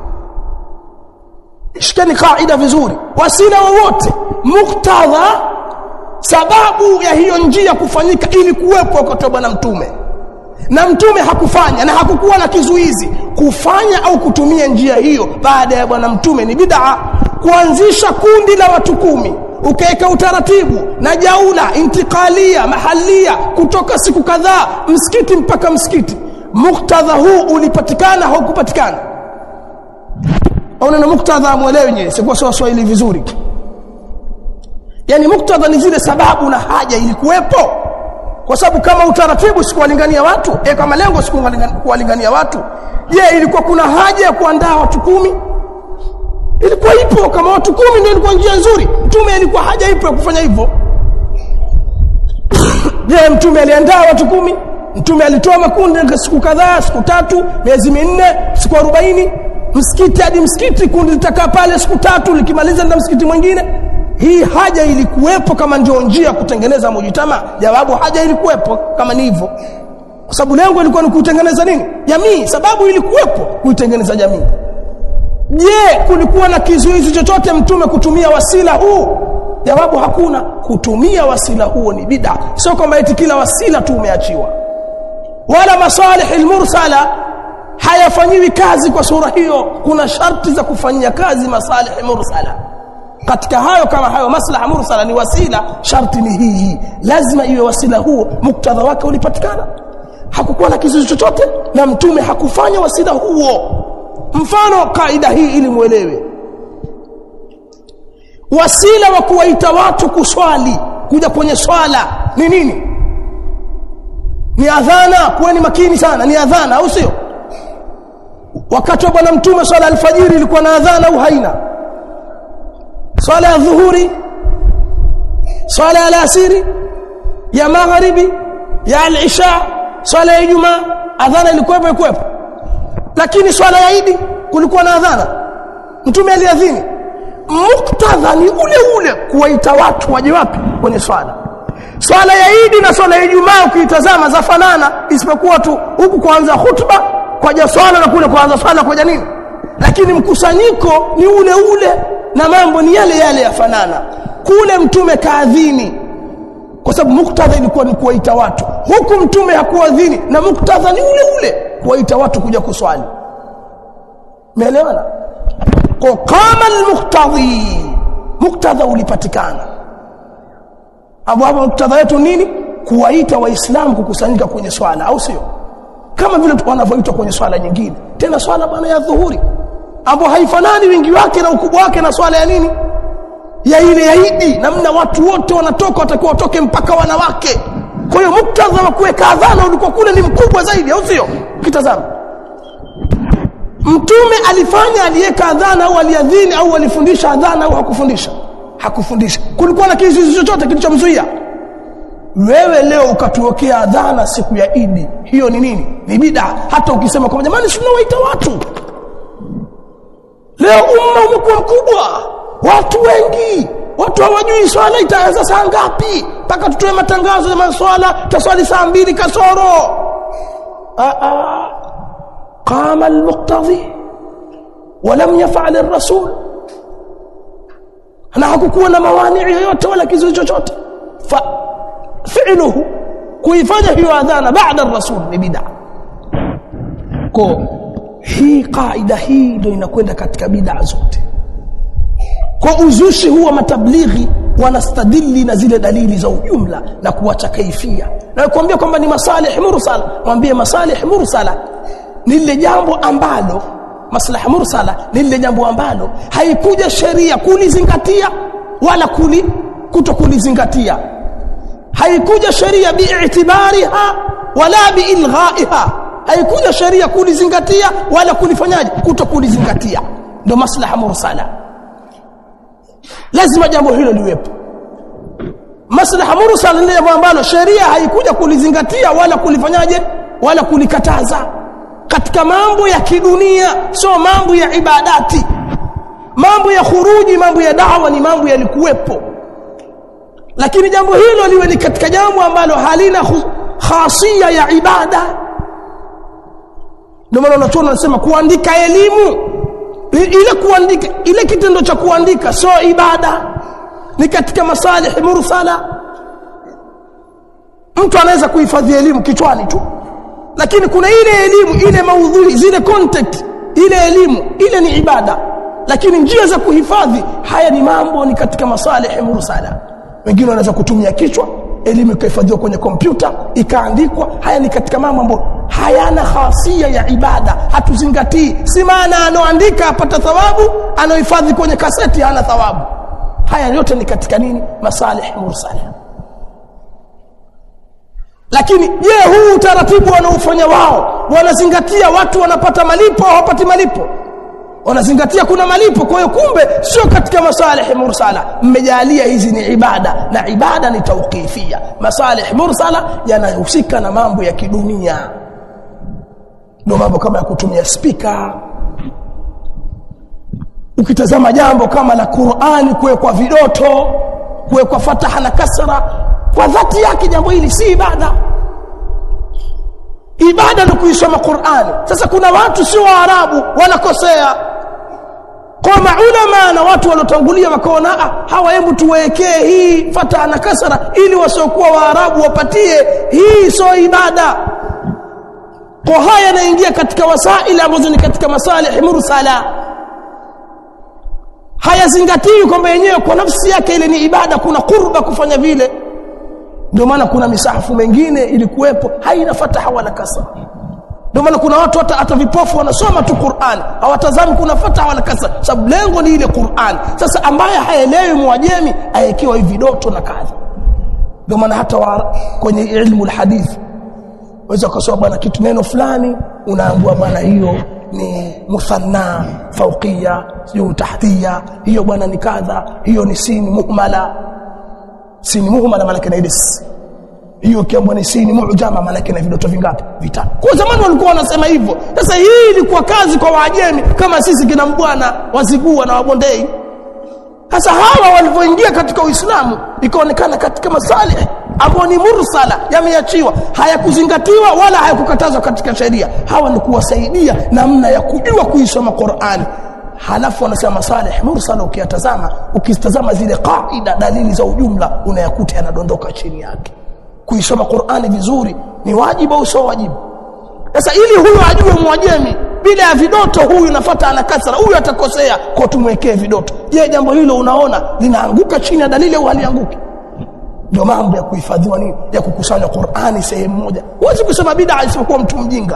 Shikeni kaida vizuri, wasila wote muktadha, sababu ya hiyo njia kufanyika ili kuwepo wakati wa bwana mtume, na mtume hakufanya na hakukuwa na kizuizi. Kufanya au kutumia njia hiyo baada ya bwana mtume ni bid'a. Kuanzisha kundi la watu kumi, ukaweka utaratibu na jaula intikalia mahalia kutoka siku kadhaa msikiti mpaka msikiti, muktadha huu ulipatikana au kupatikana? Au na muktadha muelewe nyewe, sio kwa Swahili vizuri. Yani muktadha ni zile sababu na haja ilikuwepo, kwa sababu kama utaratibu sikuwalingania watu, eh kama lengo sikuwalingania watu, je, ilikuwa kuna haja ya kuandaa watu kumi? Ilikuwa ipo. Kama watu kumi ndio ilikuwa njia nzuri, mtume alikuwa haja ipo ya kufanya hivyo. Je, mtume aliandaa watu kumi? Mtume alitoa makundi siku kadhaa, siku tatu, miezi minne, siku arobaini, msikiti hadi msikiti, kundi litakaa pale siku tatu, likimaliza na msikiti mwingine. Hii haja ilikuwepo kama ndio njia kutengeneza mujitama? Jawabu, haja ilikuwepo kama ni hivyo, kwa sababu lengo lilikuwa ni kutengeneza nini? Jamii. Sababu ilikuwepo kuitengeneza jamii. Je, kulikuwa na kizuizi chochote mtume kutumia wasila huu? Jawabu, hakuna. Kutumia wasila huo ni bid'a, sio kwamba eti kila wasila tu umeachiwa. Wala masalih almursala hayafanyiwi kazi kwa sura hiyo. Kuna sharti za kufanyia kazi masalih mursala. Katika hayo kama hayo maslaha mursala ni wasila, sharti ni hii hii, lazima iwe wasila huo muktadha wake ulipatikana. Hakukuwa na kizuizi chochote na mtume hakufanya wasila huo. Mfano kaida hii ili muelewe, wasila wa kuwaita watu kuswali, kuja kwenye swala ni nini? Ni adhana. Kuweni makini sana, ni adhana au sio? Wakati wa bwana mtume swala alfajiri ilikuwa na adhana au haina? Swala ya dhuhuri, swala ya alasiri, ya magharibi, ya al-isha, swala ya Ijumaa, adhana ilikuwepo ilikuwepo. Lakini swala ya Idi kulikuwa na adhana, mtume aliadhini. Muktadha ni ule ule, kuwaita watu waje wapi? Kwenye swala. Swala ya Idi na swala ya Ijumaa ukitazama zafanana, isipokuwa tu huku kuanza khutba kwa swala na kule kuanza swala kwa nini, lakini mkusanyiko ni ule ule na mambo ni yale yale yafanana. Kule mtume kaadhini, kwa sababu muktadha ilikuwa ni kuwaita watu. Huku mtume hakuadhini na muktadha ni ule ule, kuwaita watu kuja kuswali. Umeelewana? Kwa kama al-muqtadhi, muktadha ulipatikana. Hapo hapo muktadha yetu nini? Kuwaita waislamu kukusanyika kwenye swala, au sio? Kama vile wanavyoitwa kwenye swala nyingine. Tena swala bwana ya dhuhuri, ambapo haifanani wingi wake na ukubwa wake na swala ya nini? Ya ile ya Idi. Namna watu wote wanatoka, watakuwa watoke mpaka wanawake. Kwa hiyo muktadha wa kuweka adhana ulikuwa kule ni mkubwa zaidi, au sio? Kitazama, mtume alifanya, aliweka adhana au aliadhini au alifundisha adhana au hakufundisha? Hakufundisha. Kulikuwa na kizuizi chochote kilichomzuia? Wewe leo ukatuokea adhana siku ya Idi, hiyo ni nini? Ni bid'a. Hata ukisema kwa jamani tunawaita watu, leo umma umekuwa mkubwa, watu wengi, watu hawajui swala itaanza saa ngapi, mpaka tutoe matangazo ya maswala taswali saa mbili kasoro. a a qama al-muqtadhi wa lam yaf'al ar-rasul, na hakukuwa na mawani yoyote wala kizuizi chochote. Fa fi'luhu, kuifanya hiyo adhana baada ar-rasul ni bid'a. Kwa hii kaida hii ndio inakwenda katika bid'a zote. Kwa uzushi huwa matablighi wanastadili na zile dalili za ujumla na kuacha kaifia. Na kuambia kwamba ni masalih mursala, mwambie masalih mursala ni lile jambo ambalo, maslaha mursala ni lile jambo ambalo haikuja sheria kulizingatia wala kuli kutokulizingatia. Haikuja sheria bi'itibariha wala bi'ilghaiha, haikuja sheria kulizingatia wala kulifanyaje, kutokulizingatia. Ndio maslaha mursala. Lazima jambo hilo liwepo. Maslaha mursala ni jambo ambalo sheria haikuja kulizingatia wala kulifanyaje wala kulikataza, katika mambo ya kidunia, sio mambo ya ibadati. Mambo ya khuruji, mambo ya da'wa ni mambo yalikuwepo, lakini jambo hilo liwe ni katika jambo ambalo halina khasia ya ibada. Ndio maana watu wanasema kuandika elimu, ile kuandika, ile kitendo cha kuandika sio ibada, ni katika masalih mursala. Mtu anaweza kuhifadhi elimu kichwani tu, lakini kuna ile elimu, ile maudhui, zile content, ile elimu ile ni ibada, lakini njia za kuhifadhi haya ni mambo ni katika masalih mursala. Wengine wanaweza kutumia kichwa, elimu ikahifadhiwa kwenye kompyuta ikaandikwa. Haya ni katika mambo ambayo hayana khasia ya ibada, hatuzingatii. Si maana anoandika apata thawabu, anohifadhi kwenye kaseti hana thawabu. Haya yote ni katika nini? Masalih mursala. Lakini je, huu utaratibu wanaofanya wao, wanazingatia watu wanapata malipo au hawapati malipo? Wanazingatia kuna malipo. Kwa hiyo kumbe sio katika masalih mursala. Mmejalia hizi ni ibada, na ibada ni tawqifia. Masalih mursala yanahusika na mambo ya kidunia, ndio mambo kama ya kutumia speaker. Ukitazama jambo kama la Qur'ani, kuwekwa vidoto, kuwekwa fataha na kasra, kwa dhati yake jambo hili si ibada. Ibada ni kuisoma Qur'ani. Sasa kuna watu sio Waarabu wanakosea, kwa maulama na watu waliotangulia wakaona ah, hawa hebu tuwekee hii fataha na kasra ili wasiokuwa Waarabu wapatie hii, sio ibada. Kwa haya yanaingia katika wasaili ambazo ni katika masalih mursala, hayazingatii kwamba yenyewe kwa nafsi yake ile ni ibada, kuna qurba kufanya vile. Ndio maana kuna misahafu mengine ilikuwepo haina fataha wala kasra. Ndio maana kuna watu hata hata vipofu wanasoma tu Qur'an, hawatazami kuna fataha wala kasra, sababu lengo ni ile Qur'an. Sasa ambaye haelewi muajemi ayekiwa hivi vidoto na kadha. Ndio maana hata wa, kwenye ilmu alhadith waweza kusoma bwana kitu neno fulani, unaambiwa bwana hiyo ni muthanna fawqiyya, sio tahtiyya, hiyo bwana ni kadha, hiyo ni sini muhmala. Sini muhmala maana yake is, hiyo kiambo ni sini muujama maana yake na vidoto vingapi? Vitatu. Kwa zamani walikuwa wanasema hivyo. Sasa hii ilikuwa kazi kwa Waajemi kama sisi kina Mbwana, Wazigua na Wabondei. Sasa hawa walipoingia katika Uislamu ikaonekana katika masalih ambao ni mursala, yameachiwa, hayakuzingatiwa wala hayakukatazwa katika sheria. Hawa ni kuwasaidia namna ya kujua kuisoma Qur'ani. halafu wanasema masalih mursala ukiyatazama ukitazama zile kaida dalili za ujumla unayakuta yanadondoka chini yake. Kuisoma Qur'ani vizuri ni wajibu au sio wajibu? Sasa ili huyu ajue Mwajemi bila ya vidoto huyu nafuata ana kasra huyu atakosea kwa tumwekee vidoto. Je, jambo hilo unaona linaanguka chini ya dalili au halianguki? Ndio mambo ya kuhifadhiwa nini ya kukusanya Qur'ani sehemu moja. Huwezi kusema bid'a isipokuwa mtu mjinga.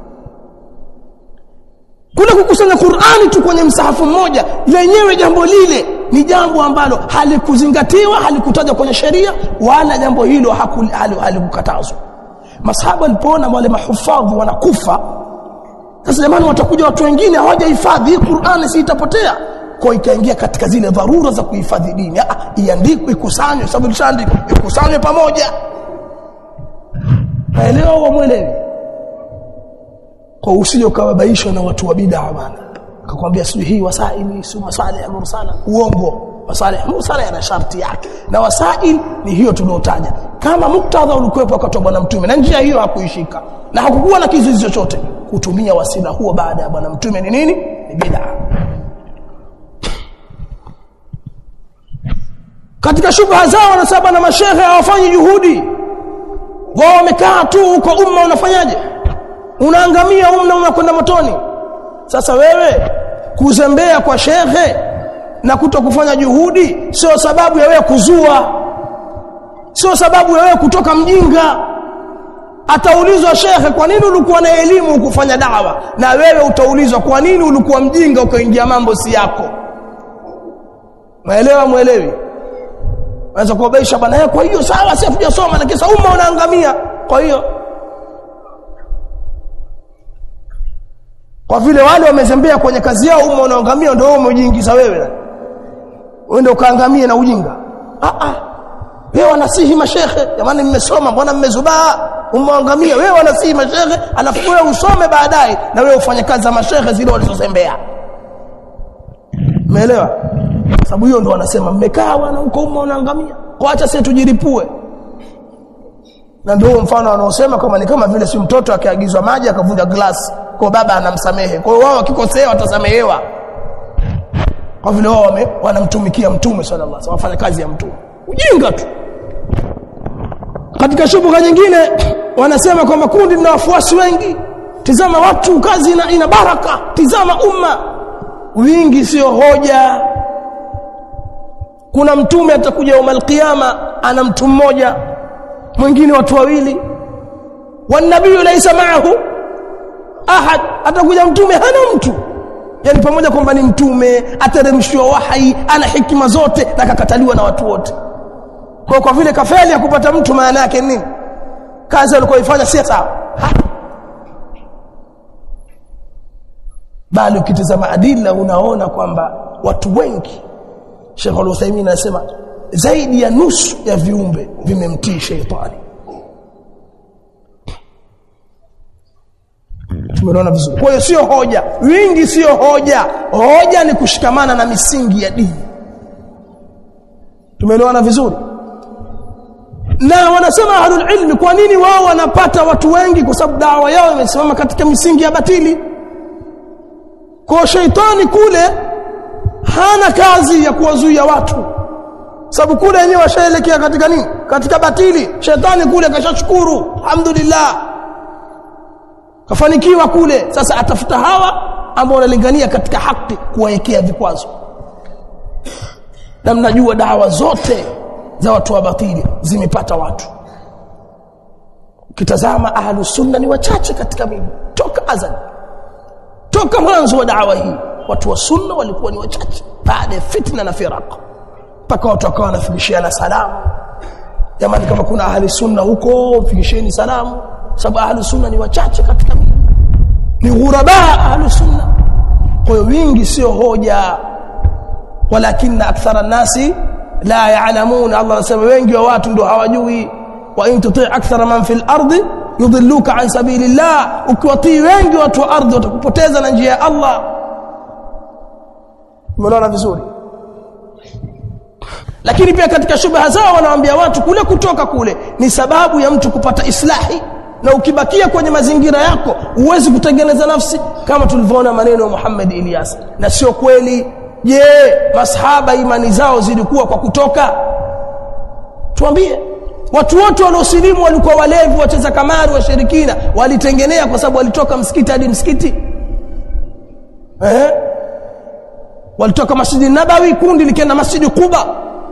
Kule kukusanya Qur'ani tu kwenye msahafu mmoja lenyewe jambo lile ni jambo ambalo halikuzingatiwa, halikutajwa kwenye sheria wala jambo hilo halikukatazwa. Masahaba walipoona wale mahufadhi wanakufa, sasa jamani watakuja watu wengine hawajahifadhi Qur'ani, si itapotea. Kwa ikaingia katika zile dharura za kuhifadhi dini. Ah, iandikwe, ikusanywe, sababu ilishaandikwa, ikusanywe pamoja. Naelewa au muelewi? Kwa usije ukawabaishwa na watu wa bid'a bana. Akakwambia sio hii wasaili, sio masalih mursala. Uongo. Masalih mursala yana sharti yake. Na wasail ni hiyo tunayotaja. Kama muktadha ulikuwepo wakati wa bwana mtume na njia hiyo hakuishika na hakukuwa na kizuizi chochote, kutumia wasila huo baada ya bwana mtume ni nini? Ni bid'a. Katika shubha zao wanasema na mashehe hawafanyi juhudi. Wao wamekaa tu huko, umma unafanyaje? Unaangamia, umma unakwenda motoni. Sasa wewe kuzembea kwa shehe na kutokufanya juhudi sio sababu ya wewe kuzua, sio sababu ya wewe kutoka mjinga. Ataulizwa shehe, kwa nini ulikuwa na elimu ukufanya dawa? Na wewe utaulizwa kwa nini ulikuwa mjinga ukaingia mambo si yako. Maelewa muelewi? Anza kuobaisha bana yeye, kwa hiyo sawa sasa tujasoma na kisa umma unaangamia. Kwa hiyo kwa vile wale wamezembea kwenye kazi yao umma unaangamia, ndio wewe umejiingiza wewe. Wewe ndio kaangamia na ujinga. Ah ah. Wewe wanasihi mashehe, jamani mmesoma mbona mmezubaa? Umma unaangamia. Wewe wanasihi mashehe, alafu wewe usome baadaye na wewe ufanye kazi za mashehe zile walizozembea. Umeelewa? Sababu hiyo ndio wanasema mmekaa wana huko umma unaangamia. Kwa acha sisi tujiripue. Na ndio mfano wanaosema kama ni kama vile si mtoto akiagizwa maji akavunja glasi, kwa baba anamsamehe. Kwa hiyo wao wakikosea watasamehewa. Kwa vile wao wanamtumikia mtume sallallahu alaihi wasallam, wafanya kazi ya mtume. Ujinga tu. Katika shubha nyingine wanasema kwamba kundi lina wafuasi wengi. Tizama watu, kazi ina, ina baraka. Tizama umma. Wingi sio hoja. Kuna mtume atakuja yawmal qiyama ana mtu mmoja, mwingine watu wawili. Wan nabiyyu laysa ma'ahu ahad, atakuja mtume hana mtu. Yani pamoja kwamba ni mtume, ateremshiwa wahi, ana hikima zote na kakataliwa na watu wote. Kwa kwa vile kafeli ya kupata mtu, maana yake nini? Kazi alikoifanya si sawa. Bali ukitazama adila unaona kwamba watu wengi, Sheikh Al-Uthaymeen anasema zaidi ya nusu ya viumbe vimemtii shetani. Tumeona vizuri. Kwa hiyo sio hoja, wingi sio hoja. Hoja ni kushikamana na misingi ya dini. Tumeelewana vizuri? Na wanasema ahlul ilmi, kwa nini wao wanapata watu wengi? Kwa sababu dawa yao imesimama katika misingi ya batili. Kwa shetani kule hana kazi ya kuwazuia watu, sababu kule wenyewe washaelekea katika nini? Katika batili. Shetani kule kashashukuru, alhamdulillah, kafanikiwa kule. Sasa atafuta hawa ambao wanalingania katika haki kuwaekea vikwazo. Na mnajua dawa zote za watu wa batili zimepata watu. Ukitazama ahlus sunna ni wachache katika miji toka azali, toka mwanzo wa dawa hii watu wa sunna walikuwa ni wachache, baada ya fitna na firaq mpaka watu wakawa wanafikishiana salamu. Jamani, kama kuna ahli sunna huko fikisheni salamu, sababu ahli sunna ni wachache katika miji, ni ghuraba ahli sunna. Kwa hiyo wingi sio hoja, walakinna akthara nasi la ya'lamun. Allah anasema wengi wa watu ndio hawajui. Wa in tuti' akthara man fil ardi yudilluka an sabilillah, ukiwatii wengi watu wa ardhi watakupoteza na njia ya Allah. Umeona vizuri? Lakini pia katika shubha zao wanawaambia watu kule kutoka kule ni sababu ya mtu kupata islahi, na ukibakia kwenye mazingira yako huwezi kutengeneza nafsi, kama tulivyoona maneno ya Muhammad Ilyas. Na sio kweli. Je, masahaba imani zao zilikuwa kwa kutoka? Tuambie. Watu wote waliosilimu walikuwa walevi, wacheza kamari, washirikina, walitengenea kwa sababu walitoka msikiti hadi msikiti. Eh? Walitoka Masjid Nabawi, kundi likaenda Masjid Quba.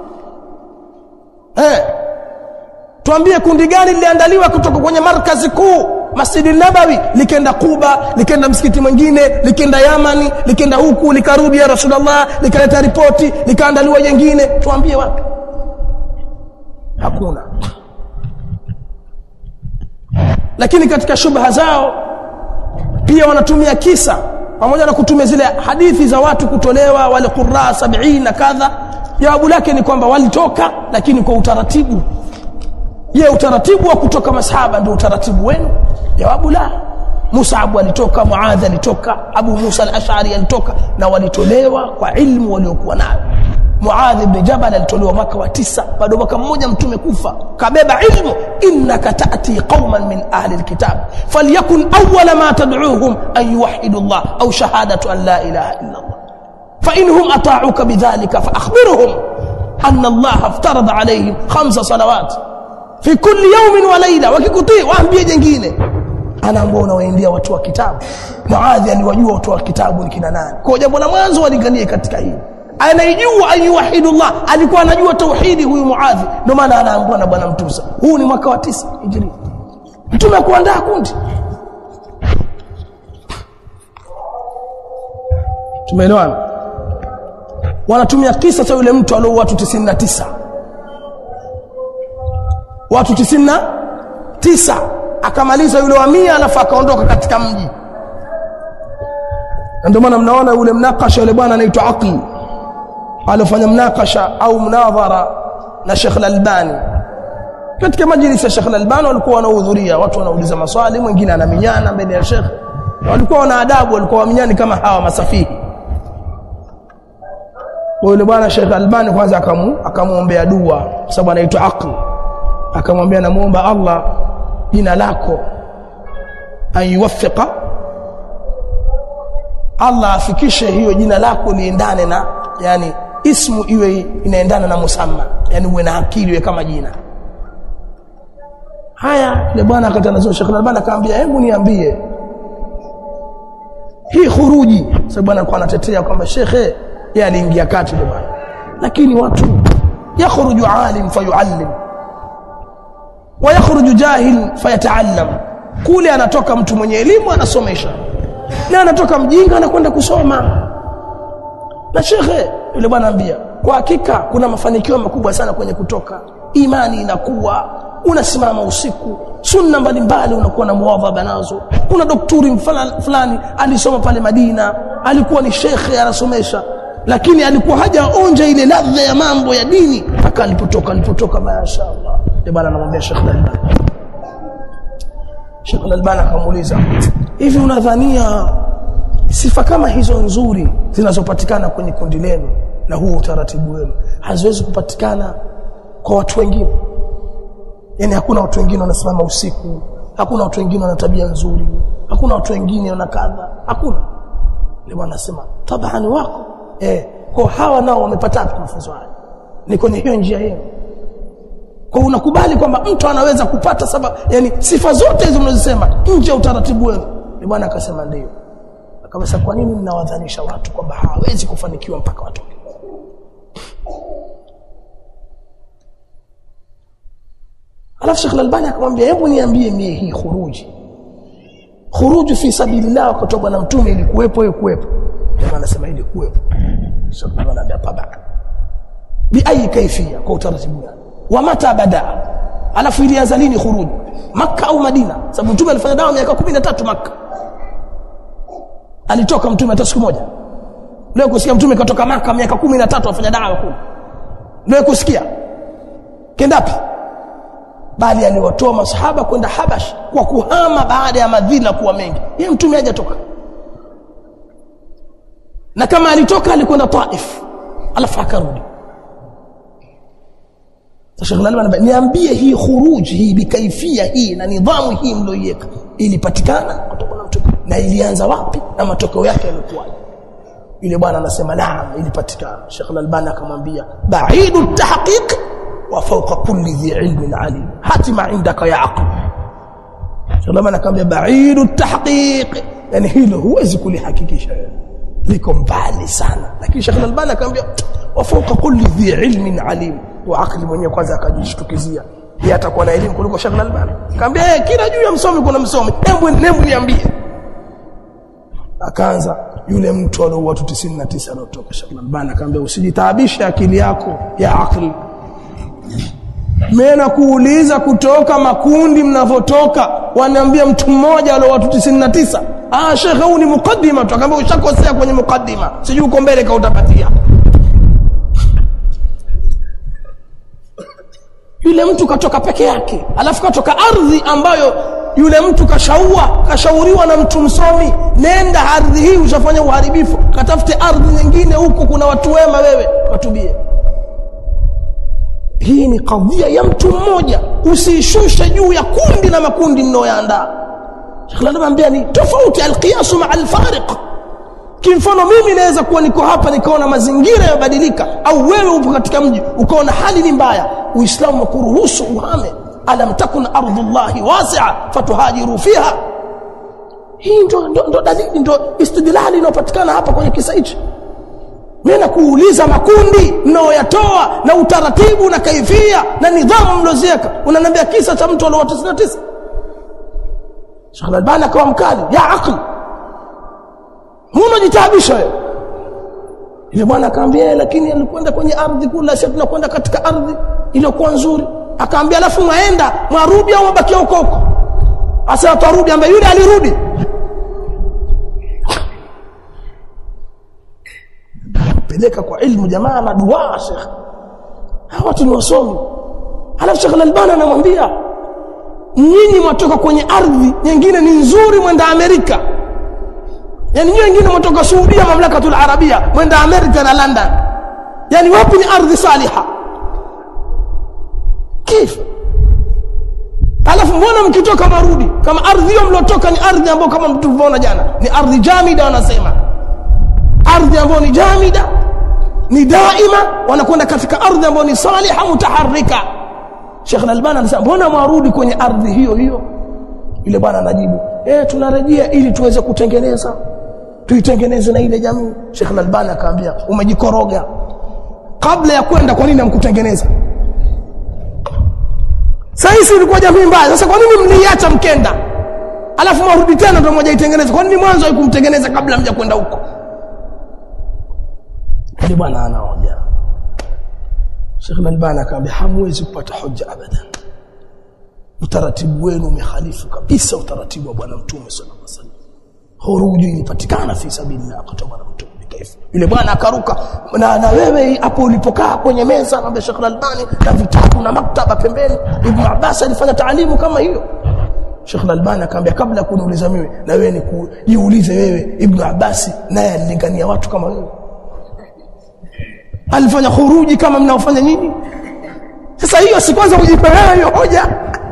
Eh? Tuambie kundi gani liliandaliwa kutoka kwenye markazi kuu Masjid Nabawi likaenda Quba, likaenda msikiti mwingine, likaenda Yamani, likaenda huku, likarudi ya Rasulullah, likaleta ripoti, likaandaliwa jingine? Tuambie wapi? Hakuna. Lakini katika shubha zao pia wanatumia kisa, pamoja na kutumia zile hadithi za watu kutolewa wale qurra sabini na kadha. Jawabu lake ni kwamba walitoka, lakini kwa utaratibu. Je, utaratibu wa kutoka masahaba ndio utaratibu wenu? Jawabu la. Mus'ab alitoka, Muadh alitoka, Abu Musa al-Ash'ari alitoka, na walitolewa kwa ilmu waliokuwa nayo. Muadh ibn Jabal alitolewa mwaka wa tisa, bado mwaka mmoja mtume kufa, kabeba ilmu. Innaka ta'ti qauman min ahli alkitab falyakun awwala ma tad'uuhum an yuwahhidu Allah aw shahadatu an la ilaha illa Allah fa inhum ata'uka bidhalika fa akhbirhum anna Allah aftarada alayhim khamsa salawat fi kulli yawmin wa layla. Wakikutii waambie jingine. Anaambia unawaendea watu wa kitabu. Muadh aliwajua watu wa kitabu ni kina nani. Kwa jambo la mwanzo walinganie katika hili. Anajua ayuwahidullah, alikuwa anajua tauhidi huyu Muadh, ndio maana anaambiwa na bwana mtume. Huu ni mwaka wa tisa Hijri. Mtume kuandaa kundi. Tumeelewana? Wanatumia kisa cha yule mtu alio watu tisini na tisa. Watu tisini na tisa akamaliza yule wa mia, alafu akaondoka katika mji. Ndio maana mnaona yule mnakasha yule bwana anaitwa Aqil alifanya mnakasha au mnadhara na Sheikh Al-Albani. Katika majlisi ya Sheikh Al-Albani walikuwa wanahudhuria, watu wanauliza maswali, mwingine anaminyana mbele ya Sheikh. Walikuwa wana adabu, walikuwa waminyani kama hawa masafihi. Yule bwana Sheikh Al-Albani kwanza akamu akamuombea dua, sababu anaitwa Aqil. Akamwambia namuomba Allah jina lako ayuwaffiqa, Allah afikishe hiyo jina lako liendane na, yani ismu iwe inaendana na musamma, yani uwe na akili iwe kama jina. Haya, yule bwana akatanazo Sheikh Al-Albani akamwambia hebu niambie hii khuruji, sababu bwana alikuwa anatetea kwamba Sheikh yeye aliingia kati yule bwana, lakini watu yakhruju alim fayuallim wa yakhruju jahil fayataallam. Kule anatoka mtu mwenye elimu anasomesha, na anatoka mjinga anakwenda kusoma. Na shekhe yule bwana anambia kwa hakika kuna mafanikio makubwa sana kwenye kutoka. Imani inakuwa, unasimama usiku, sunna mbalimbali unakuwa na muadhaba nazo. Kuna daktari fulani alisoma pale Madina, alikuwa ni shekhe anasomesha, lakini alikuwa hajaonja ile ladha ya mambo ya dini. Akalipotoka alipotoka mashaallah. Yule bwana anamwambia Sheikh Al-Albani. Sheikh Al-Albani akamuuliza, hivi unadhania sifa kama hizo nzuri zinazopatikana kwenye kundi lenu na huo utaratibu wenu haziwezi kupatikana kwa watu wengine? Yani hakuna watu wengine wanasimama usiku, hakuna watu wengine wana tabia nzuri, hakuna watu wengine wana kadha, hakuna. Yule bwana anasema tabani wako eh, kwa hawa nao wamepata mafunzo haya, ni kwenye hiyo njia yenu. Kwa unakubali kwamba mtu anaweza kupata sababu, yani sifa zote hizo mnazosema nje ya utaratibu wenu? Ni bwana akasema ndio. Akamwambia kwa nini mnawadhanisha watu kwamba hawezi kufanikiwa mpaka watu? Alafu Sheikh Al-Albani akamwambia hebu niambie mie hii khuruji khuruji fi sabilillah kutoka na mtume ilikuwepo hiyo kuwepo? Jamaa anasema ile kuwepo. Sheikh Al-Albani anambia tabaka bi ayi kaifia, kwa utaratibu gani, wa mata bada, alafu ilianza lini khuruji, Makka au Madina? Sababu mtume alifanya dawa miaka kumi na tatu Makka. Alitoka mtume hata siku moja? Leo kusikia mtume katoka Makka miaka kumi na tatu afanya dawa kule? Leo kusikia? Kendapi? Bali aliwatoa masahaba kwenda Habash kwa kuhama baada ya madhila kuwa mengi. Yeye mtume hajatoka. Na kama alitoka alikwenda Taif, alafu akarudi. Sheikh Al-Albani niambie hii khuruji hii bikaifia hii na nidhamu hii mlioiweka ilipatikana kutoka na mtume na ilianza wapi na matokeo yake yalikuwa? Yule bwana anasema naam ilipatikana. Sheikh Al-Albani akamwambia ba'idu at-tahqiq wa fawqa kulli dhi ilmin alim hatima indaka ya aql. Sheikh Al-Albani akamwambia ba'idu at-tahqiq, yani hilo huwezi kulihakikisha, liko mbali sana. Lakini Sheikh Al-Albani akamwambia wa fawqa kulli dhi ilmin alim, wa akili mwenyewe kwanza akajishtukizia yeye atakuwa na elimu kuliko Sheikh Al-Albani. Akamwambia eh, kila juu ya msomi kuna msomi, hebu hebu niambie. Akaanza yule mtu alio watu tisini na tisa aliotoka Sheikh Al-Albani akamwambia usijitaabishe akili yako ya akili, mimi nakuuliza kutoka makundi mnavotoka wanaambia mtu mmoja alio watu tisini na tisa. Ah Sheikh, huu ni mukaddima tu. Akamwambia ushakosea kwenye mukaddima, sijui uko mbele ka utapatia. Yule mtu katoka peke yake, alafu katoka ardhi ambayo yule mtu kashaua kashauriwa na mtu msomi, nenda ardhi hii ushafanya uharibifu, katafute ardhi nyingine huko kuna watu wema, wewe watubie. Hii ni kadhia ya mtu mmoja, usishushe juu ya kundi na makundi mnaoyaandaa. Sheikh anamwambia ni tofauti alqiyas ma alfariq. Kimfano mimi naweza kuwa niko hapa nikaona mazingira yabadilika, au wewe upo katika mji ukaona hali ni mbaya, Uislamu kuruhusu uhame. Alam takun ardullahi wasi'a fatuhajiru fiha. Hii ndo ndo dalili, ndo istidlali inayopatikana hapa kwenye kisa hichi. Mimi nakuuliza makundi mnaoyatoa na utaratibu na kaifia na nidhamu mlozieka, unaniambia kisa cha mtu alio tisini na tisa. Sheikh Al-Albani akawa mkali, ya akili Muno jitabisha wewe. Ile bwana akamwambia lakini alikwenda kwenye ardhi kula, sisi tunakwenda katika ardhi iliyokuwa nzuri. Akaambia alafu mwaenda mwarudi au mbakia huko huko? Asa atarudi, ambaye yule alirudi. Peleka kwa ilmu jamaa na dua Sheikh. Hawa watu ni wasomi. Alafu Sheikh Al-Albani anamwambia nyinyi mwatoka kwenye ardhi nyingine ni nzuri, mwenda Amerika. Yani nyinyi wengine mtoka Saudia, mamlakatul Arabia, mwenda Amerika na London. Yani wapi ni ardhi saliha? Kifu. Alafu mbona mkitoka marudi kama ardhi hiyo mlotoka ni ardhi ambayo kama mtu tuliona jana ni ardhi jamida, wanasema ardhi ambayo ni jamida ni daima, wanakwenda katika ardhi ambayo ni saliha mutaharrika. Sheikh Al-Albani anasema mbona marudi kwenye ardhi hiyo hiyo? Yule bwana anajibu eh, tunarejea ili tuweze kutengeneza tuitengeneze na ile jamii. Sheikh Al-Albani akaambia umejikoroga, kabla ya kwenda kwa nini hamkutengeneza? Sasa ilikuwa jamii mbaya, sasa kwa nini mliacha mkenda alafu marudi tena ndio moja itengeneze? Kwa nini mwanzo haikumtengeneza kabla mja kwenda huko? Yule bwana anaoja. Sheikh Al-Albani akaambia hamwezi kupata hoja abadan, utaratibu wenu umehalifu kabisa utaratibu wa bwana mtume sallallahu alaihi wasallam. Huruji ilipatikana fi sabilillah kutoka na mtume kaifa. Yule bwana akaruka na, na wewe hapo ulipokaa kwenye meza na Sheikh Al-Albani na vitabu na maktaba pembeni, Ibn Abbas alifanya taalimu kama hiyo. Sheikh Al-Albani akamwambia kabla kuniuliza mimi na wewe ni kujiulize wewe, Ibn Abbas naye alilingania watu kama wewe? Alifanya khuruji kama mnaofanya nyinyi? Sasa hiyo si kwanza kujipelea hiyo hoja.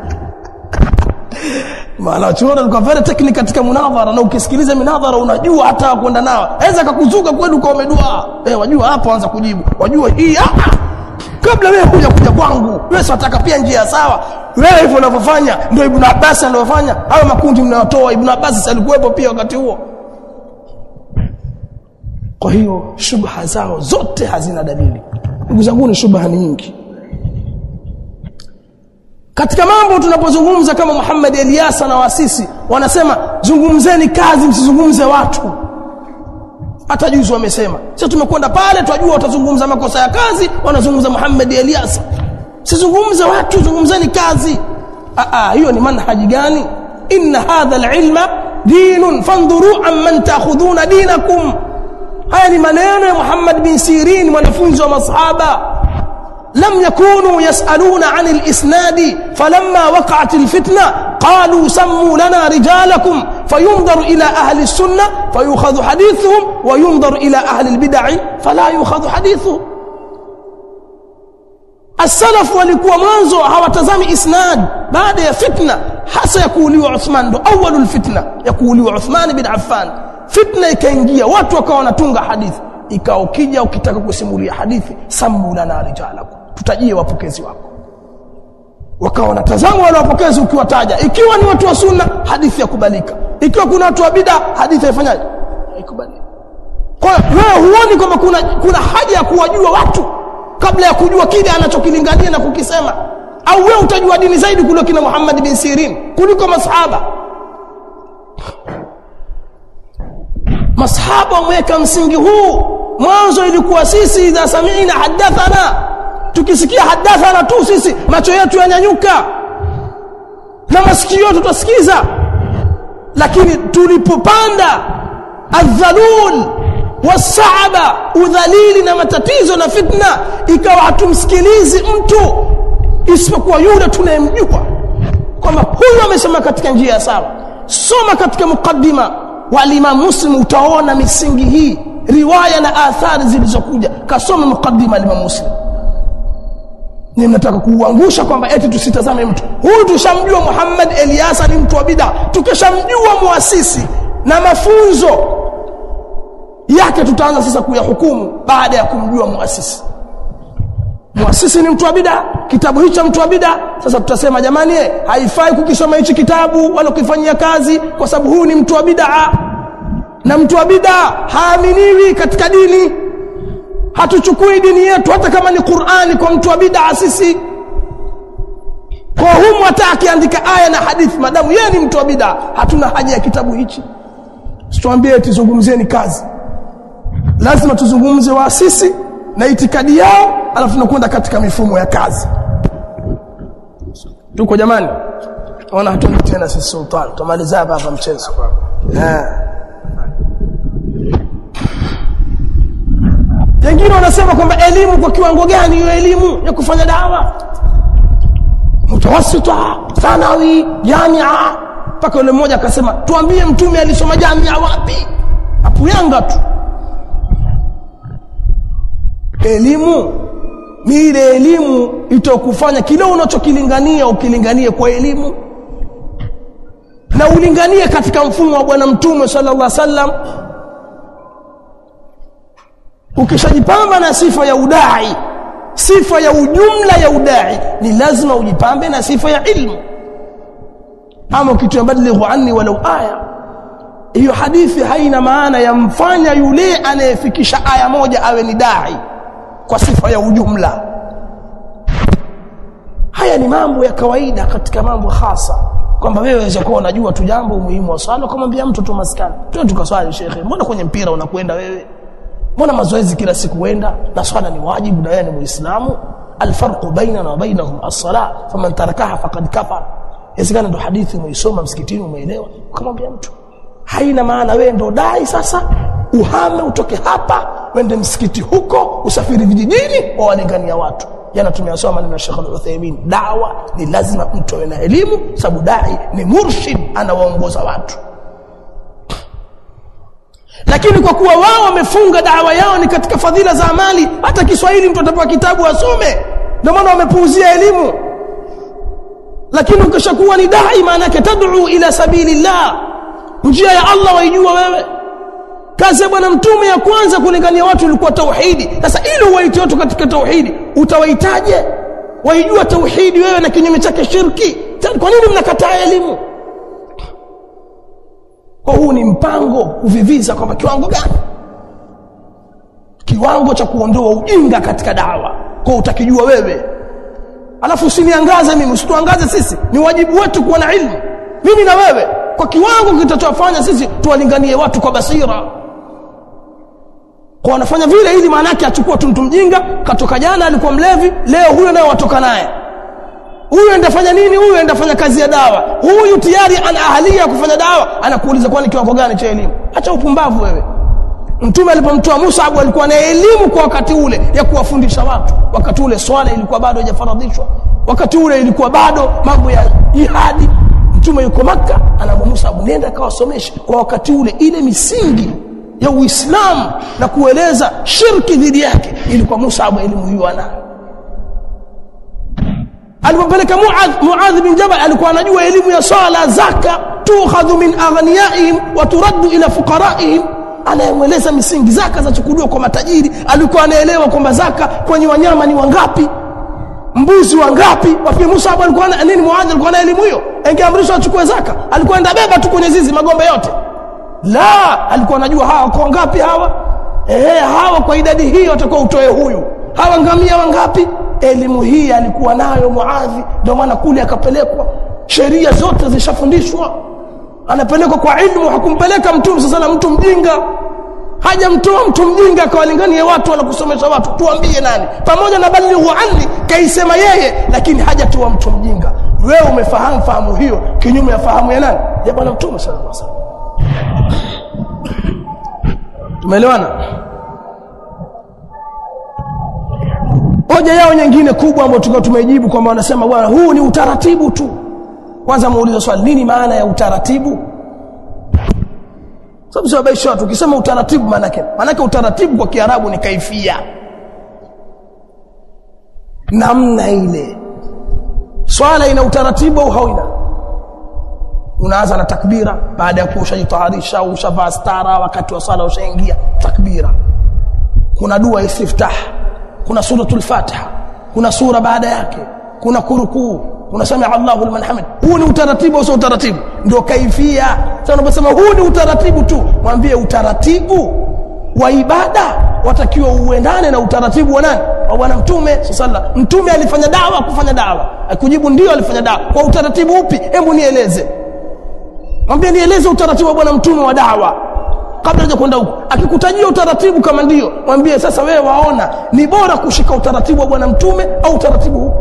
Maana chuona ni very technical katika munadhara, na ukisikiliza munadhara unajua hata kwenda nao aweza kukuzuka kwenu kwa umedua eh, wajua hapo anza kujibu, wajua hii ah, kabla wewe kuja kuja kwangu wewe unataka pia njia sawa. Wewe hivyo unavyofanya ndio Ibn Abbas aliyofanya. Hao makundi mnayotoa Ibn Abbas alikuwepo pia wakati huo. Kwa hiyo shubha zao zote hazina dalili. Ndugu zangu, ni shubha nyingi. Katika mambo tunapozungumza kama Muhammad Eliasa na wasisi wanasema zungumzeni kazi, msizungumze watu. Hata juzi wamesema sisi tumekwenda pale tunajua watazungumza makosa ya kazi, wanazungumza Muhammad Eliasa. Sizungumze watu, zungumzeni kazi. Ah ah, hiyo ni manhaji gani? Inna hadha al-ilma dinun fanduru amman ta'khuduna dinakum. Haya ni maneno ya Muhammad bin Sirin, mwanafunzi wa masahaba. لم يكونوا يسألون عن الإسناد فلما وقعت الفتنة قالوا سموا لنا رجالكم فينظر إلى أهل السنة فيؤخذ حديثهم وينظر إلى أهل البدع فلا يؤخذ حديثهم. as-salaf walikuwa mwanzo hawatazami isnad baada ya fitna hasa ya kuuliwa Uthman, ndo awwalul fitna ya kuuliwa Uthman bin Affan. Fitna ikaingia, watu wakawa wanatunga hadithi, ikawa ukija ukitaka kusimulia hadithi samu lana rijalakum, tutajie wapokezi wako. Wakawa wanatazama wale wapokezi, ukiwataja ikiwa ni watu wa sunna hadithi ya kubalika, ikiwa kuna watu wa bid'a hadithi haifanyaje, haikubaliki. Kwa hiyo wewe huoni kwamba kuna kuna haja ya kuwajua watu kabla ya kujua kile anachokilingania na kukisema? Au wewe utajua dini zaidi kuliko kina Muhammad bin Sirin, kuliko masahaba? Masahaba wameweka msingi huu. Mwanzo ilikuwa sisi idha sami'na hadathana, tukisikia hadathana tu sisi macho yetu yanyanyuka na masikio tutasikiza. Lakini tulipopanda adhalul wasaaba, udhalili na matatizo na fitna, ikawa hatumsikilizi mtu isipokuwa yule tunayemjua kwamba huyu amesema katika njia ya sawa. Soma katika mukaddima wa Imam Muslim utaona misingi hii, riwaya na athari zilizokuja. Kasome mukaddima wa Imam Muslim. Ni mnataka kuuangusha kwamba eti tusitazame mtu huyu, tushamjua Muhammad Eliasa ni mtu wa bid'a, tukishamjua muasisi na mafunzo yake tutaanza sasa kuyahukumu baada ya kumjua muasisi. Muasisi ni mtu wa bid'a, kitabu hicho mtu wa bid'a, sasa tutasema jamani eh, haifai kukisoma hichi kitabu wala kufanyia kazi kwa sababu huyu ni mtu wa bid'a. Na mtu wa bid'a haaminiwi katika dini. Hatuchukui dini yetu hata kama ni Qur'ani kwa mtu wa bid'a sisi. Kwa humu hata akiandika aya na hadithi madamu yeye ni mtu wa bid'a, hatuna haja ya kitabu hichi. Situambie tuzungumzeni kazi. Lazima tuzungumze waasisi na itikadi yao, alafu tunakwenda katika mifumo ya kazi. Tuko jamani? Ona hatundi tena sisi sultan. Tumaliza hapa mchezo. Eh. Wengine wanasema kwamba elimu kwa kiwango gani hiyo elimu ya kufanya dawa? Mutawassita, thanawi, jamia. Paka yule mmoja akasema, "Tuambie mtume alisoma jamia wapi?" Hapo Yanga tu. Elimu ni ile elimu itokufanya kile unachokilingania ukilinganie kwa elimu, na ulinganie katika mfumo wa bwana mtume sallallahu alaihi wasallam. Ukishajipamba na sifa ya udai, sifa ya ujumla ya udai, ni lazima ujipambe na sifa ya ilmu. Ama kitu yabadlighu anni walau aya, hiyo hadithi haina maana ya mfanya yule anayefikisha aya moja awe ni dai kwa sifa ya ujumla. Haya ni mambo ya kawaida katika mambo hasa, kwamba wewe unaweza kuwa unajua tu jambo muhimu wa swala, kumwambia mtu tu maskani, tu tukaswali shekhe, mbona kwenye mpira unakwenda wewe? Mbona mazoezi kila siku wenda? Na swala ni wajibu na yeye ni Muislamu. Alfarqu bainana wa bainahum as-salah, faman tarakaha faqad kafara. Yasikana ndo hadithi umeisoma msikitini umeelewa, kumwambia mtu. Haina maana wewe ndo dai sasa uhame utoke hapa wende msikiti huko, usafiri vijijini walingania watu. Jana tumeyasoma maneno ya Sheikh Al-Uthaymeen, dawa ni lazima mtu awe na elimu, sababu dai ni murshid, anawaongoza watu. Lakini kwa kuwa wao wamefunga dawa yao ni katika fadhila za amali, hata Kiswahili mtu atapewa kitabu asome, ndio maana wamepuuzia elimu. Lakini ukishakuwa ni dai, maana yake tad'u ila sabilillah, njia ya Allah waijua wewe. Kazi ya bwana mtume ya kwanza kulingania watu ilikuwa tauhidi. Sasa ili uwaite watu katika tauhidi, utawaitaje? Waijua tauhidi wewe na kinyume chake shirki. Kwa nini mnakataa elimu? Kwa huu ni mpango kuviviza kwamba kiwango gani? Kiwango cha kuondoa ujinga katika dawa. Kwa utakijua wewe. Alafu usiniangaze mimi, usituangaze sisi. Ni wajibu wetu kuwa na ilmu. Mimi na wewe. Kwa kiwango kitachofanya sisi tuwalinganie watu kwa basira. Kwa wanafanya vile ili maana yake achukua tu mtu mjinga, katoka jana alikuwa mlevi, leo huyo naye watoka naye. Huyu endafanya nini? Huyu endafanya kazi ya dawa. Huyu tayari ana ahalia kufanya dawa, anakuuliza kwani kiwango gani cha elimu? Acha upumbavu wewe. Mtume alipomtoa Musa alikuwa na elimu kwa wakati ule ya kuwafundisha watu. Wakati ule swala ilikuwa bado haijafaradhishwa. Wakati ule ilikuwa bado mambo ya jihadi. Mtume yuko Makka, anaamua Musa nenda kawasomeshe. Kwa wakati ule ile misingi ya Uislamu na kueleza shirki dhidi yake ilikuwa Musa elimu hiyo anayo. alipopeleka Muadh Muadh bin Jabal alikuwa anajua elimu ya swala, zaka, tukhadhu min aghniyaihim wa turaddu ila fuqaraihim. Anaeleza misingi, zaka zachukuliwa kwa matajiri. Alikuwa anaelewa kwamba zaka kwenye wanyama ni wangapi, mbuzi wangapi. Wapi Musa alikuwa na nini? Muadh alikuwa na elimu hiyo, angeamrishwa achukue zaka, alikuwa enda beba tu kwenye zizi magombe yote? La, alikuwa anajua hawa kwa ngapi hawa, eh hawa kwa idadi hii watakuwa utoe huyu, hawa ngamia wangapi. Elimu hii alikuwa nayo Muadhi, ndio maana kule akapelekwa, sheria zote zishafundishwa, anapelekwa kwa ilmu. Hakumpeleka mtume sasa mtu mjinga, hajamtoa mtu mjinga akawalingania watu wala kusomesha watu. Tuambie nani? Pamoja na balighu anni kaisema yeye, lakini hajatoa mtu mjinga. Wewe umefahamu fahamu hiyo kinyume ya fahamu ya nani? Ya bwana mtume sallallahu alaihi wasallam. Tumeelewana? Hoja yao nyingine kubwa ambayo tukao tumejibu kwamba wanasema bwana huu ni utaratibu tu. Kwanza muulize swali, nini maana ya utaratibu? Sababu sababu baisha tukisema utaratibu maana yake maana yake utaratibu kwa Kiarabu ni kaifia, namna ile. Swala ina utaratibu au haina? Unaanza na takbira, baada ya kushajitaharisha au ushavaa stara, wakati wa swala ushaingia takbira. Kuna dua istiftah, kuna suratul Fatiha, kuna sura baada yake, kuna kurukuu, kuna samia Allahu liman hamid. Huu ni utaratibu au sio utaratibu? Ndio kaifia. Sasa unaposema huu ni utaratibu tu, mwambie utaratibu wa ibada watakiwa uendane na utaratibu wa nani? Wa bwana mtume sallallahu. Mtume alifanya dawa, kufanya dawa, akujibu ndio alifanya dawa. Kwa utaratibu upi? Hebu nieleze. Mwambie nieleze utaratibu wa bwana mtume wa dawa kabla ya kwenda huko. Akikutajia utaratibu kama ndio, mwambie sasa wewe waona ni bora kushika utaratibu wa bwana mtume au utaratibu huu?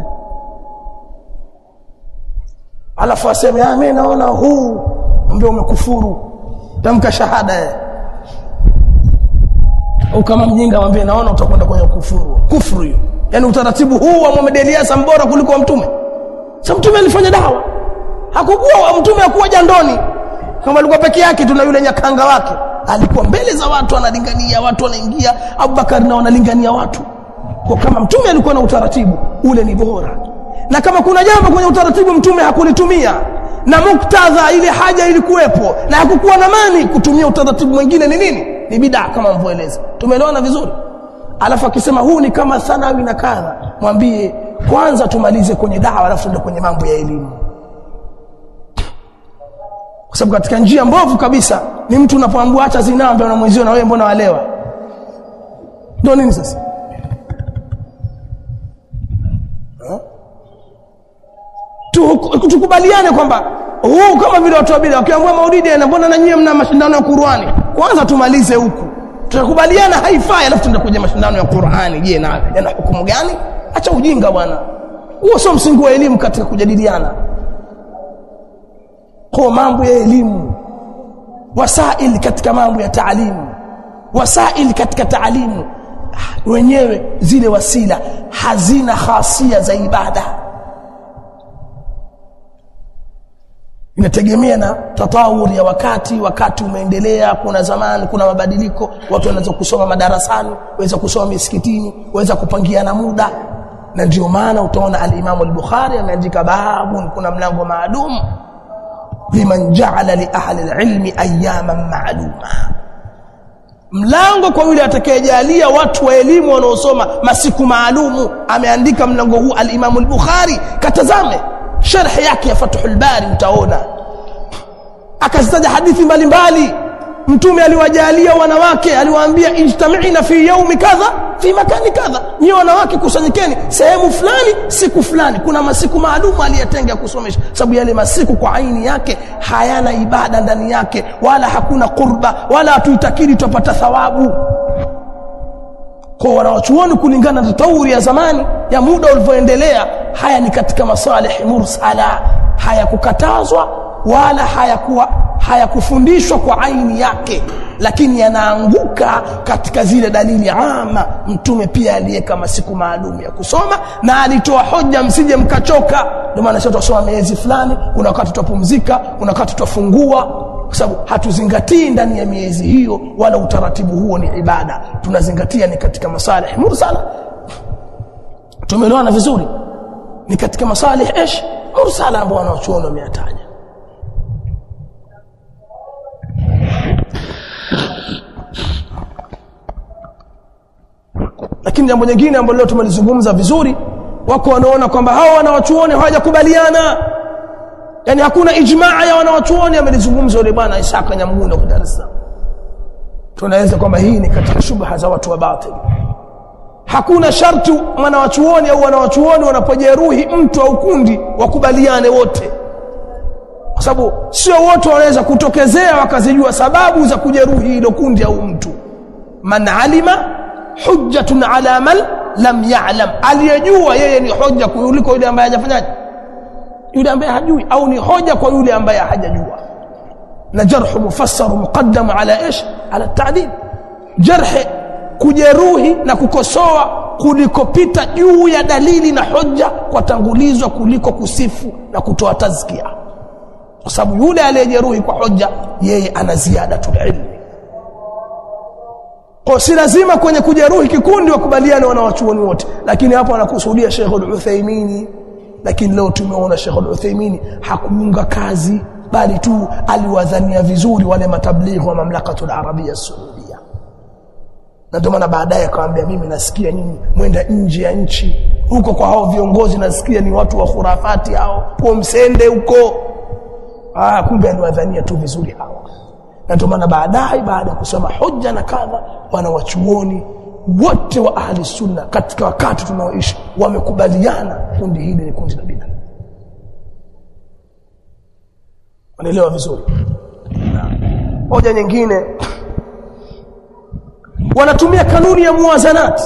Alafu aseme ah mimi naona huu, ndio umekufuru, tamka shahada yeye. Au kama mjinga mwambie naona utakwenda kwenye kufuru. Kufuru hiyo. Yaani utaratibu huu wa Muhammad Elias mbora kuliko wa mtume. Sasa mtume alifanya dawa. Hakukuwa mtume hakuwa jandoni. Kama alikuwa peke yake tuna yule nyakanga wake. Alikuwa mbele za watu analingania, watu wanaingia, Abubakar na wanalingania watu. Kwa kama mtume alikuwa na utaratibu, ule ni bora. Na kama kuna jambo kwenye utaratibu mtume hakulitumia na muktadha ile haja ilikuwepo na hakukuwa na mani kutumia utaratibu mwingine, ni nini? Ni bid'a kama mvoeleza. Tumeelewana vizuri? Alafu akisema huu ni kama thanawi na kadha, mwambie kwanza tumalize kwenye dawa alafu tuende kwenye mambo ya elimu. Kwa sababu katika njia mbovu kabisa ni mtu unapoambiwa acha zina ambaye unamwezio na wewe mbona walewa. Ndio nini sasa? Ha? Tukubaliane kwamba huu kama vile watu wa bid'a wakiambiwa maulidi na mbona na nyinyi mna mashindano ya Qur'ani, kwanza tumalize huku. Tutakubaliana haifai alafu tuende kwenye mashindano ya Qur'ani. Je, na yana hukumu gani? Acha ujinga bwana. Huo sio msingi wa elimu katika kujadiliana. Kwa mambo ya elimu, wasaili katika mambo ya taalimu, wasaili katika taalimu wenyewe zile wasila hazina khasia za ibada. Inategemea na tatawuri ya wakati, wakati umeendelea, kuna zamani, kuna mabadiliko, watu wanaanza kusoma madarasani, waweza kusoma misikitini, waweza kupangiana muda. Na ndio maana utaona al-Imam al-Bukhari ameandika babu, kuna mlango maalum liman ja'ala li ahli al-ilmi ayyaman ma'luma, mlango kwa yule atakayejalia watu wa elimu wanaosoma masiku maalumu. Ameandika mlango huu al-Imam al-Bukhari, katazame sharh yake ya Fathul Bari utaona. Akazitaja hadithi mbalimbali. Mtume aliwajalia wanawake, aliwaambia ijtami'ina fi yawmi kadha fi makani kadha, ni wanawake kusanyikeni sehemu fulani siku fulani. Kuna masiku maalum aliyatenga kusomesha, sababu yale masiku kwa aini yake hayana ibada ndani yake, wala hakuna qurba, wala hatuitakiri tupata thawabu. Kwa wanawachuoni kulingana na tatawuri ya zamani ya muda ulivyoendelea, haya ni katika masalih mursala, hayakukatazwa wala hayakuwa hayakufundishwa kwa aini yake, lakini yanaanguka katika zile dalili ama. Mtume pia aliweka masiku maalum ya kusoma na alitoa hoja msije mkachoka. Ndio maana sisi tusoma miezi fulani, kuna wakati tutapumzika, kuna wakati tutafungua, kwa sababu hatuzingatii ndani ya miezi hiyo wala utaratibu huo ni ibada. Tunazingatia ni katika masalih mursala. Tumeelewana vizuri? ni katika masalih ish mursala ambao wanachuoni wameyataja. Lakini jambo jingine ambalo leo tumelizungumza vizuri, wako wanaona kwamba hao wanawachuoni hawajakubaliana, yani hakuna ijmaa ya wanawachuoni. Amelizungumza yule bwana Ishaq Nyamgunda kwa Dar es Salaam. Tunaweza kwamba hii ni katika shubha za watu wa batili. Hakuna sharti mwanawachuoni au wanawachuoni wanapojeruhi mtu au kundi wakubaliane wote, kwa sababu sio wote wanaweza kutokezea wakazijua sababu za kujeruhi hilo kundi au mtu. Man alima hujjatun ala man lam ya'lam, aliyejua yeye ni hoja kuliko yule ambaye hajafanyaje, yule ambaye hajui, au ni hoja kwa yule ambaye hajajua. Na jarh mufassar muqaddam ala ish ala ta'dil, jarh kujeruhi na kukosoa kulikopita juu ya dalili na hoja kwa tangulizwa kuliko kusifu na kutoa tazkia, kwa sababu yule aliyejeruhi kwa hoja yeye ana ziada tu ilmu. Kwa si lazima kwenye kujeruhi kikundi wakubaliane wanawachuoni wote, lakini hapo anakusudia Sheikh Al-Uthaymeen. Lakini leo tumeona Sheikh Al-Uthaymeen hakuunga kazi, bali tu aliwadhania vizuri wale matablighi wa Mamlakatul Arabia Saudia. Na ndio maana baadaye akamwambia, mimi nasikia nyinyi mwenda nje ya nchi huko kwa hao viongozi, nasikia ni watu wa khurafati hao, kwa msende huko. Ah, kumbe aliwadhania tu vizuri hao. Na ndio maana baadaye baada ya kusoma hoja na kadha, wanawachuoni wote wa ahli sunna katika wakati tunaoishi wamekubaliana kundi hili ni kundi la bid'a. Wanaelewa vizuri. Hoja nyingine, wanatumia kanuni ya muwazanat,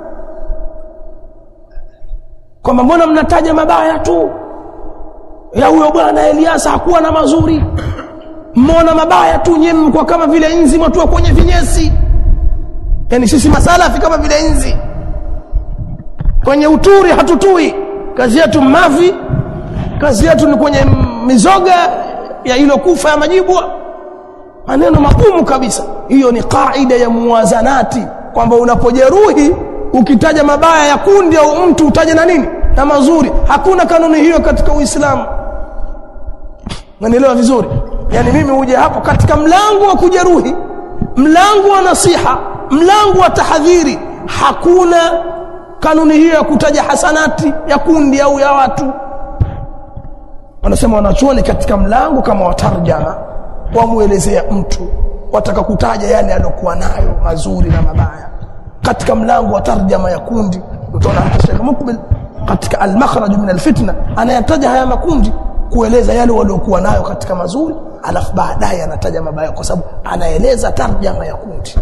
kwamba mbona mnataja mabaya tu ya huyo bwana Elias, hakuwa na mazuri, mbona mabaya tu nyinyi mko kama vile inzi watu kwenye vinyesi. Yani sisi masalafi kama vile inzi kwenye uturi, hatutui, kazi yetu mavi, kazi yetu ni kwenye mizoga ya ilo kufa ya majibwa. Maneno magumu kabisa. Hiyo ni kaida ya muwazanati, kwamba unapojeruhi ukitaja mabaya ya kundi au mtu utaje na nini na mazuri. Hakuna kanuni hiyo katika Uislamu. Unanielewa vizuri? Yani mimi uje hapo katika mlango wa kujeruhi, mlango wa nasiha, mlango wa tahadhiri, hakuna kanuni hiyo ya kutaja hasanati ya kundi au ya watu. Wanasema wanachuoni katika mlango kama watarjama, wamuelezea mtu, wataka kutaja yale aliyokuwa nayo mazuri na mabaya. Katika mlango wa tarjama ya kundi, utaona Sheikh Mukbil katika al-makhraj min al-fitna anayataja haya makundi, kueleza yale waliokuwa nayo katika mazuri, alafu baadaye anataja mabaya, kwa sababu anaeleza tarjama ya kundi.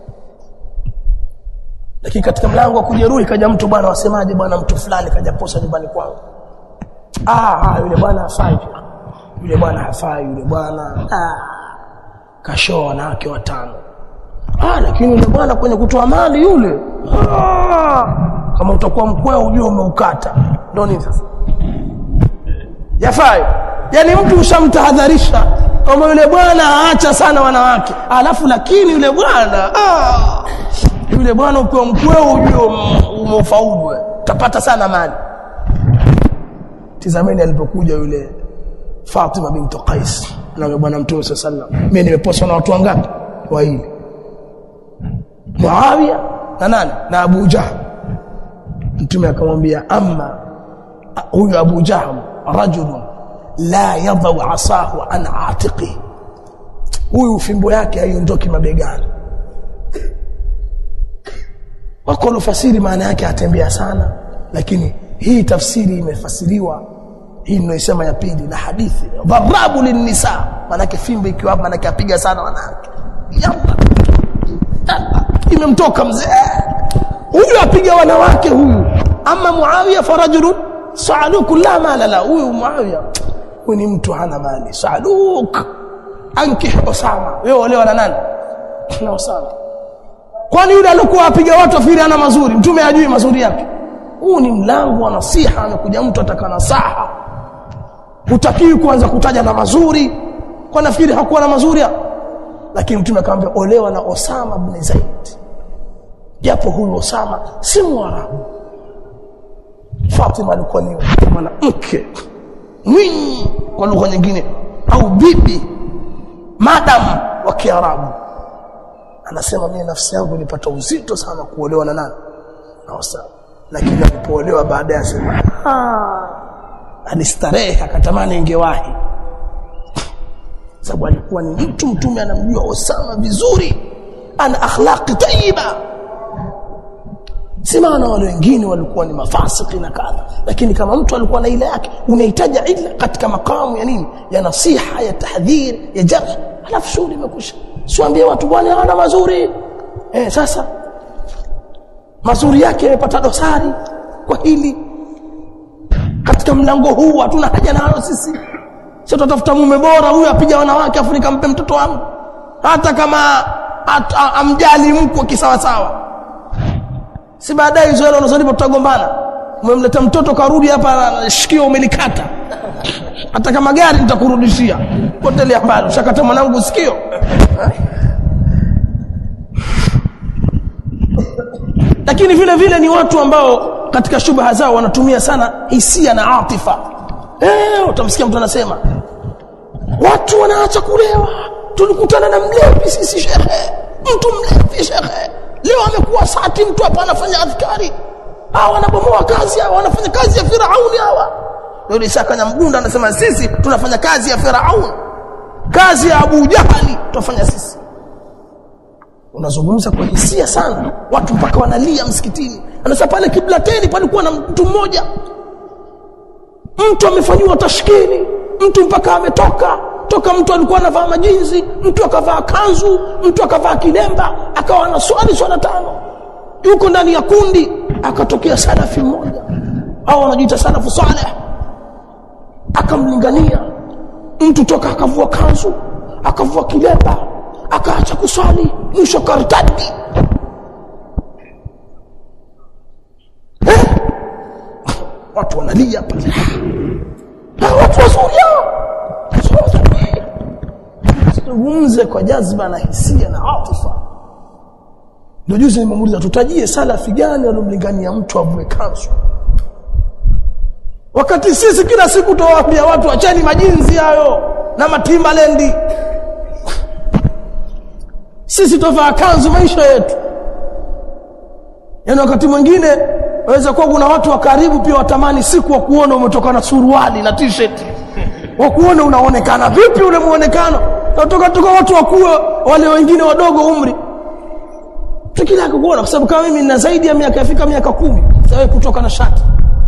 Lakini katika mlango wa kujeruhi kaja mtu, bwana wasemaje bwana mtu fulani kaja posa nyumbani kwangu, ah yule bwana hafai, yule bwana hafai, yule bwana ah kashoa wanawake watano, ah lakini yule bwana kwenye kutoa mali yule, ah kama utakuwa mkweo ujue umeukata. Ndio nini sasa yafai? Yani mtu ushamtahadharisha kama yule bwana aacha sana wanawake, alafu lakini yule bwana ah yule bwana ukiwa mkweo ujue umeufaulu, utapata sana mali. Tizameni alipokuja yule Fatima binti Qais na bwana Mtume sallallahu alaihi wasallam, mimi nimeposwa na watu wangapi? Wawili, Muawiya na nani na Abu Jahl. Mtume akamwambia, amma huyu Abu Jahl rajulun la yadhu asahu an atiqi, huyu fimbo yake haiondoki mabegani. Wako fasiri maana yake atembea sana, lakini hii tafsiri imefasiriwa hii ninayosema ya pili na hadithi dharabu linnisa, maana yake fimbo ikiwa hapa, maana yake apiga sana wanawake. Yalla imemtoka mzee huyu, apiga wanawake huyu. Ama Muawiya farajulun sa'aluku la mala la, huyu Muawiya huyu ni mtu hana mali. Sa'aluk ankih Usama, wewe olewa na nani? Na Usama. Kwani yule alikuwa apiga watu afiri ana mazuri, mtume hajui mazuri yake? Huu ni mlango wa nasiha, anakuja mtu ataka nasaha, utakiwi kuanza kutaja na mazuri. Kwa nafikiri hakuwa na mazuri hapo, lakini mtume akamwambia olewa na Osama bin Zaid, japo huyu Osama si Mwarabu, Fatima alikuwa ni mwanamke mwinyi kwa lugha nyingine, au bibi madam wa Kiarabu. Anasema mimi nafsi yangu ilipata uzito sana kuolewa na nani na Osama, lakini alipoolewa baadaye asema ah, alistarehe akatamani ingewahi, sababu alikuwa ni mtu mtume anamjua Osama vizuri, ana akhlaqi tayyiba. Si maana wale wengine walikuwa ni mafasiki na kadha, lakini kama mtu alikuwa na ila yake, unahitaji ila katika makamu ya nini, ya nasiha, ya tahdhir, ya jarh, alafu shughuli imekwisha. Siwaambie watu bwana hana mazuri. Eh, sasa mazuri yake yamepata dosari kwa hili. Katika mlango huu hatuna haja nalo sisi. Sio tutafuta mume bora huyu apiga wanawake Afrika mpe mtoto wangu, hata kama at, a, amjali mkwe kisawa sawa. Si baadaye hizo hela unazolipa tutagombana. Umemleta mtoto karudi hapa shikio umelikata. Hata kama gari nitakurudishia. Potelea mbali, ushakata mwanangu sikio. Lakini vile vile ni watu ambao katika shubha zao wanatumia sana hisia na atifa. Eh, utamsikia mtu anasema watu wanaacha kulewa. Tulikutana na mlevi sisi shehe. Mtu mlevi shehe. Leo amekuwa sati mtu hapa anafanya adhkari. Hawa wanabomoa kazi, hawa wanafanya kazi ya Firauni hawa. Ndio Isaka na Mgunda anasema sisi tunafanya kazi ya Firauni. Kazi ya Abu Jahali tunafanya sisi. Unazungumza kwa hisia sana, watu mpaka wanalia msikitini. Anasema pale Kiblateni palikuwa na mtu mmoja, mtu amefanywa tashkili, mtu mpaka ametoka toka, mtu alikuwa anavaa majinzi, mtu akavaa kanzu, mtu akavaa kilemba, akawa na swali swala tano, yuko ndani ya kundi. Akatokea salafi mmoja au anajiita salafu saleh, akamlingania mtu, toka akavua kanzu, akavua kilemba, akaacha kuswali, mwisho kartadi. Eh? Watu wanalia pale. Na watu wazuri. Tuzungumze kwa jazba na hisia na atifa. Ndio juzi nimemuuliza tutajie salafi gani alomlingania mtu avue kanzu. Wakati sisi kila siku tuwaambia watu acheni majinzi hayo na Matimbaland. Sisi tovaa kanzu maisha yetu. Yaani wakati mwingine waweza kuwa kuna watu wa karibu pia watamani siku wa kuona umetoka na suruali na t-shirt. Wa kuona unaonekana vipi ule muonekano? Kutoka toka watu wakubwa wale wengine wadogo umri. Tukila kuona kwa sababu kama mimi nina zaidi ya miaka yafika miaka kumi, sasa kutoka na shati.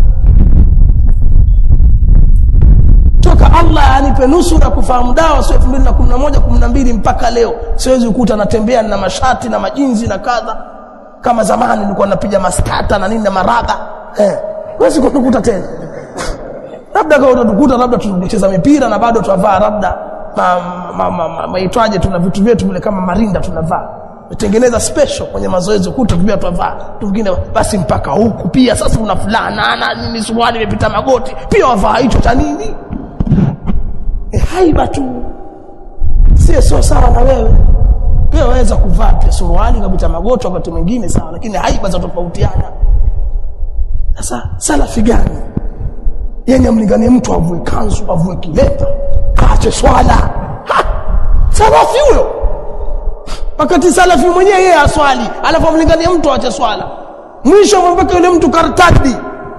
Toka Allah anipe nusura kufahamu dawa sio elfu mbili na kumi na moja kumi na mbili mpaka leo siwezi kukuta natembea na mashati na majinzi na kadha kama zamani nilikuwa napiga maskata na nini na maradha. Eh, huwezi kukuta tena. Labda kama utakuta labda tunacheza mipira na bado tunavaa labda ma maitwaje tuna vitu vyetu vile kama marinda tunavaa. Tutengeneza special kwenye mazoezi kuta pia tunavaa. Tungine basi mpaka huku pia sasa una fulana na nini suruali imepita magoti pia wavaa hicho cha nini? E, haiba tu. Sio sio sawa na wewe. Wewe waweza kuvaa pia suruali kabisa magoti wakati mwingine sawa, lakini haiba za tofautiana. Sasa salafi gani? Yeye amlinganie mtu avue kanzu, avue kilemba, aache swala. Ha! Salafi huyo. Wakati salafi mwenyewe yeye aswali, alafu amlinganie mtu aache swala. Mwisho mpaka yule mtu kartadi.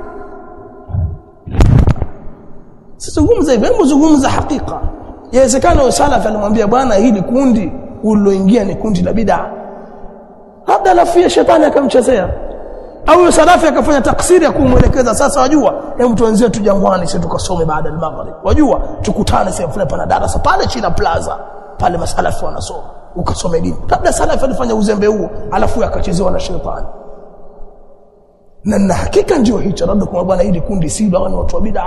Sizungumza hivyo, hebu zungumza hakika. Yawezekana salafi alimwambia bwana hili kundi uliloingia ni kundi la bid'a. Labda alafia shetani akamchezea. Au salafi akafanya taksiri ya kumuelekeza sasa wajua hebu tuanzie tu Jangwani sisi tukasome baada ya maghrib. Wajua tukutane sehemu fulani pana darasa pale China Plaza. Pale masalafi wanasoma. Ukasome dini. Labda salafi alifanya uzembe huo alafu akachezewa na shetani. Na na hakika ndio hicho labda kwa bwana hili kundi si bwana ni watu wa bid'a.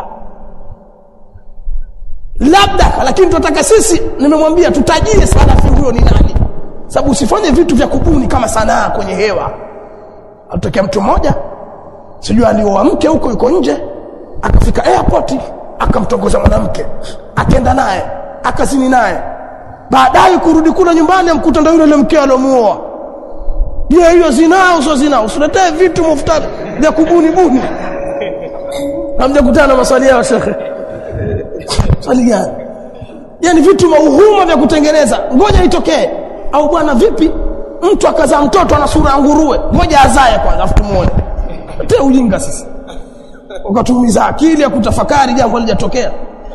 Labda lakini tunataka sisi nimemwambia tutajie salafi huyo ni nani. Sababu usifanye vitu vya kubuni kama sanaa kwenye hewa. Alitokea mtu mmoja sijui alioa mke huko yuko nje, akafika airport akamtongoza mwanamke, akaenda naye, akazini naye. Baadaye kurudi kula nyumbani amkuta ndio yule mke alomuoa. Je, hiyo zina au sio zina? Usiletee vitu mafuta vya kubuni buni. hamjakutana maswali yao shekhe swali gani yani vitu mauhuma vya kutengeneza ngoja itokee au bwana vipi mtu akazaa mtoto ana sura ya nguruwe ngoja azae kwanza afu tumuone te ujinga sasa ukatumiza akili ya kutafakari jambo lijatokea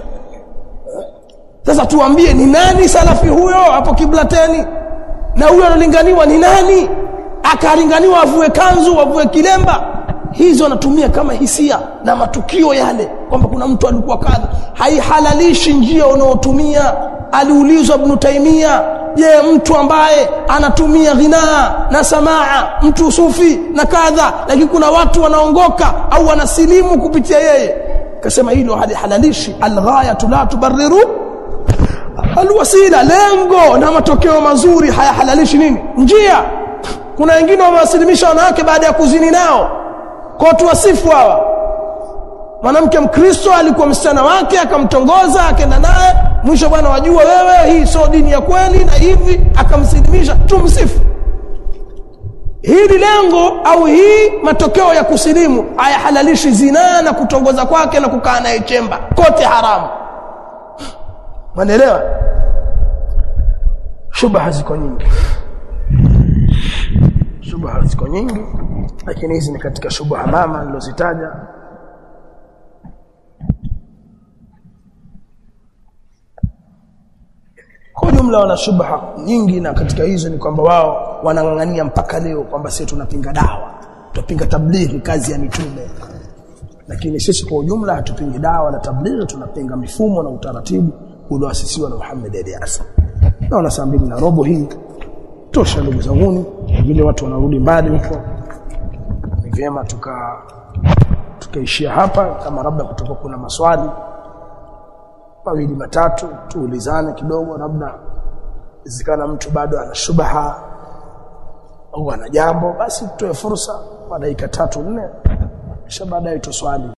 sasa tuambie ni nani salafi huyo hapo kiblateni na huyo analinganiwa ni nani akalinganiwa avue kanzu avue kilemba hizo anatumia kama hisia na matukio yale kwamba kuna mtu alikuwa kadha haihalalishi njia unaotumia aliulizwa Ibn Taymiyyah je mtu ambaye anatumia ghinaa na samaa mtu sufi na kadha lakini kuna watu wanaongoka au wanasilimu kupitia yeye akasema hilo halihalalishi alghayatu la tubarriru alwasila lengo na matokeo mazuri hayahalalishi nini njia kuna wengine wamewasilimisha wanawake baada ya kuzini nao kwa tuwasifu hawa mwanamke mkristo alikuwa msichana wake akamtongoza akaenda naye mwisho bwana wajua wewe hii sio dini ya kweli na hivi akamsilimisha tumsifu hili lengo au hii matokeo ya kusilimu hayahalalishi zina na kutongoza kwake na kukaa naye chemba kote haramu Unaelewa? Shubha ziko nyingi. Shubha ziko nyingi, lakini hizi ni katika shubha mama nilozitaja. Kwa jumla wana shubha nyingi, na katika hizo ni kwamba wao wanangangania mpaka leo kwamba sisi tunapinga dawa, tunapinga tablighi, kazi ya mitume. Lakini sisi kwa ujumla hatupingi dawa na tablighi, tunapinga mifumo na utaratibu ulioasisiwa na Muhammad Ali Hassan. Naona saa mbili na robo hii tosha ndugu zangu, vile watu wanarudi mbali huko. Ni vyema tuka tukaishia hapa, kama labda kutoka kuna maswali mawili matatu tuulizane kidogo, labda zikana mtu bado ana shubha au ana jambo, basi tutoe fursa kwa dakika tatu nne kisha baadaye tuswali.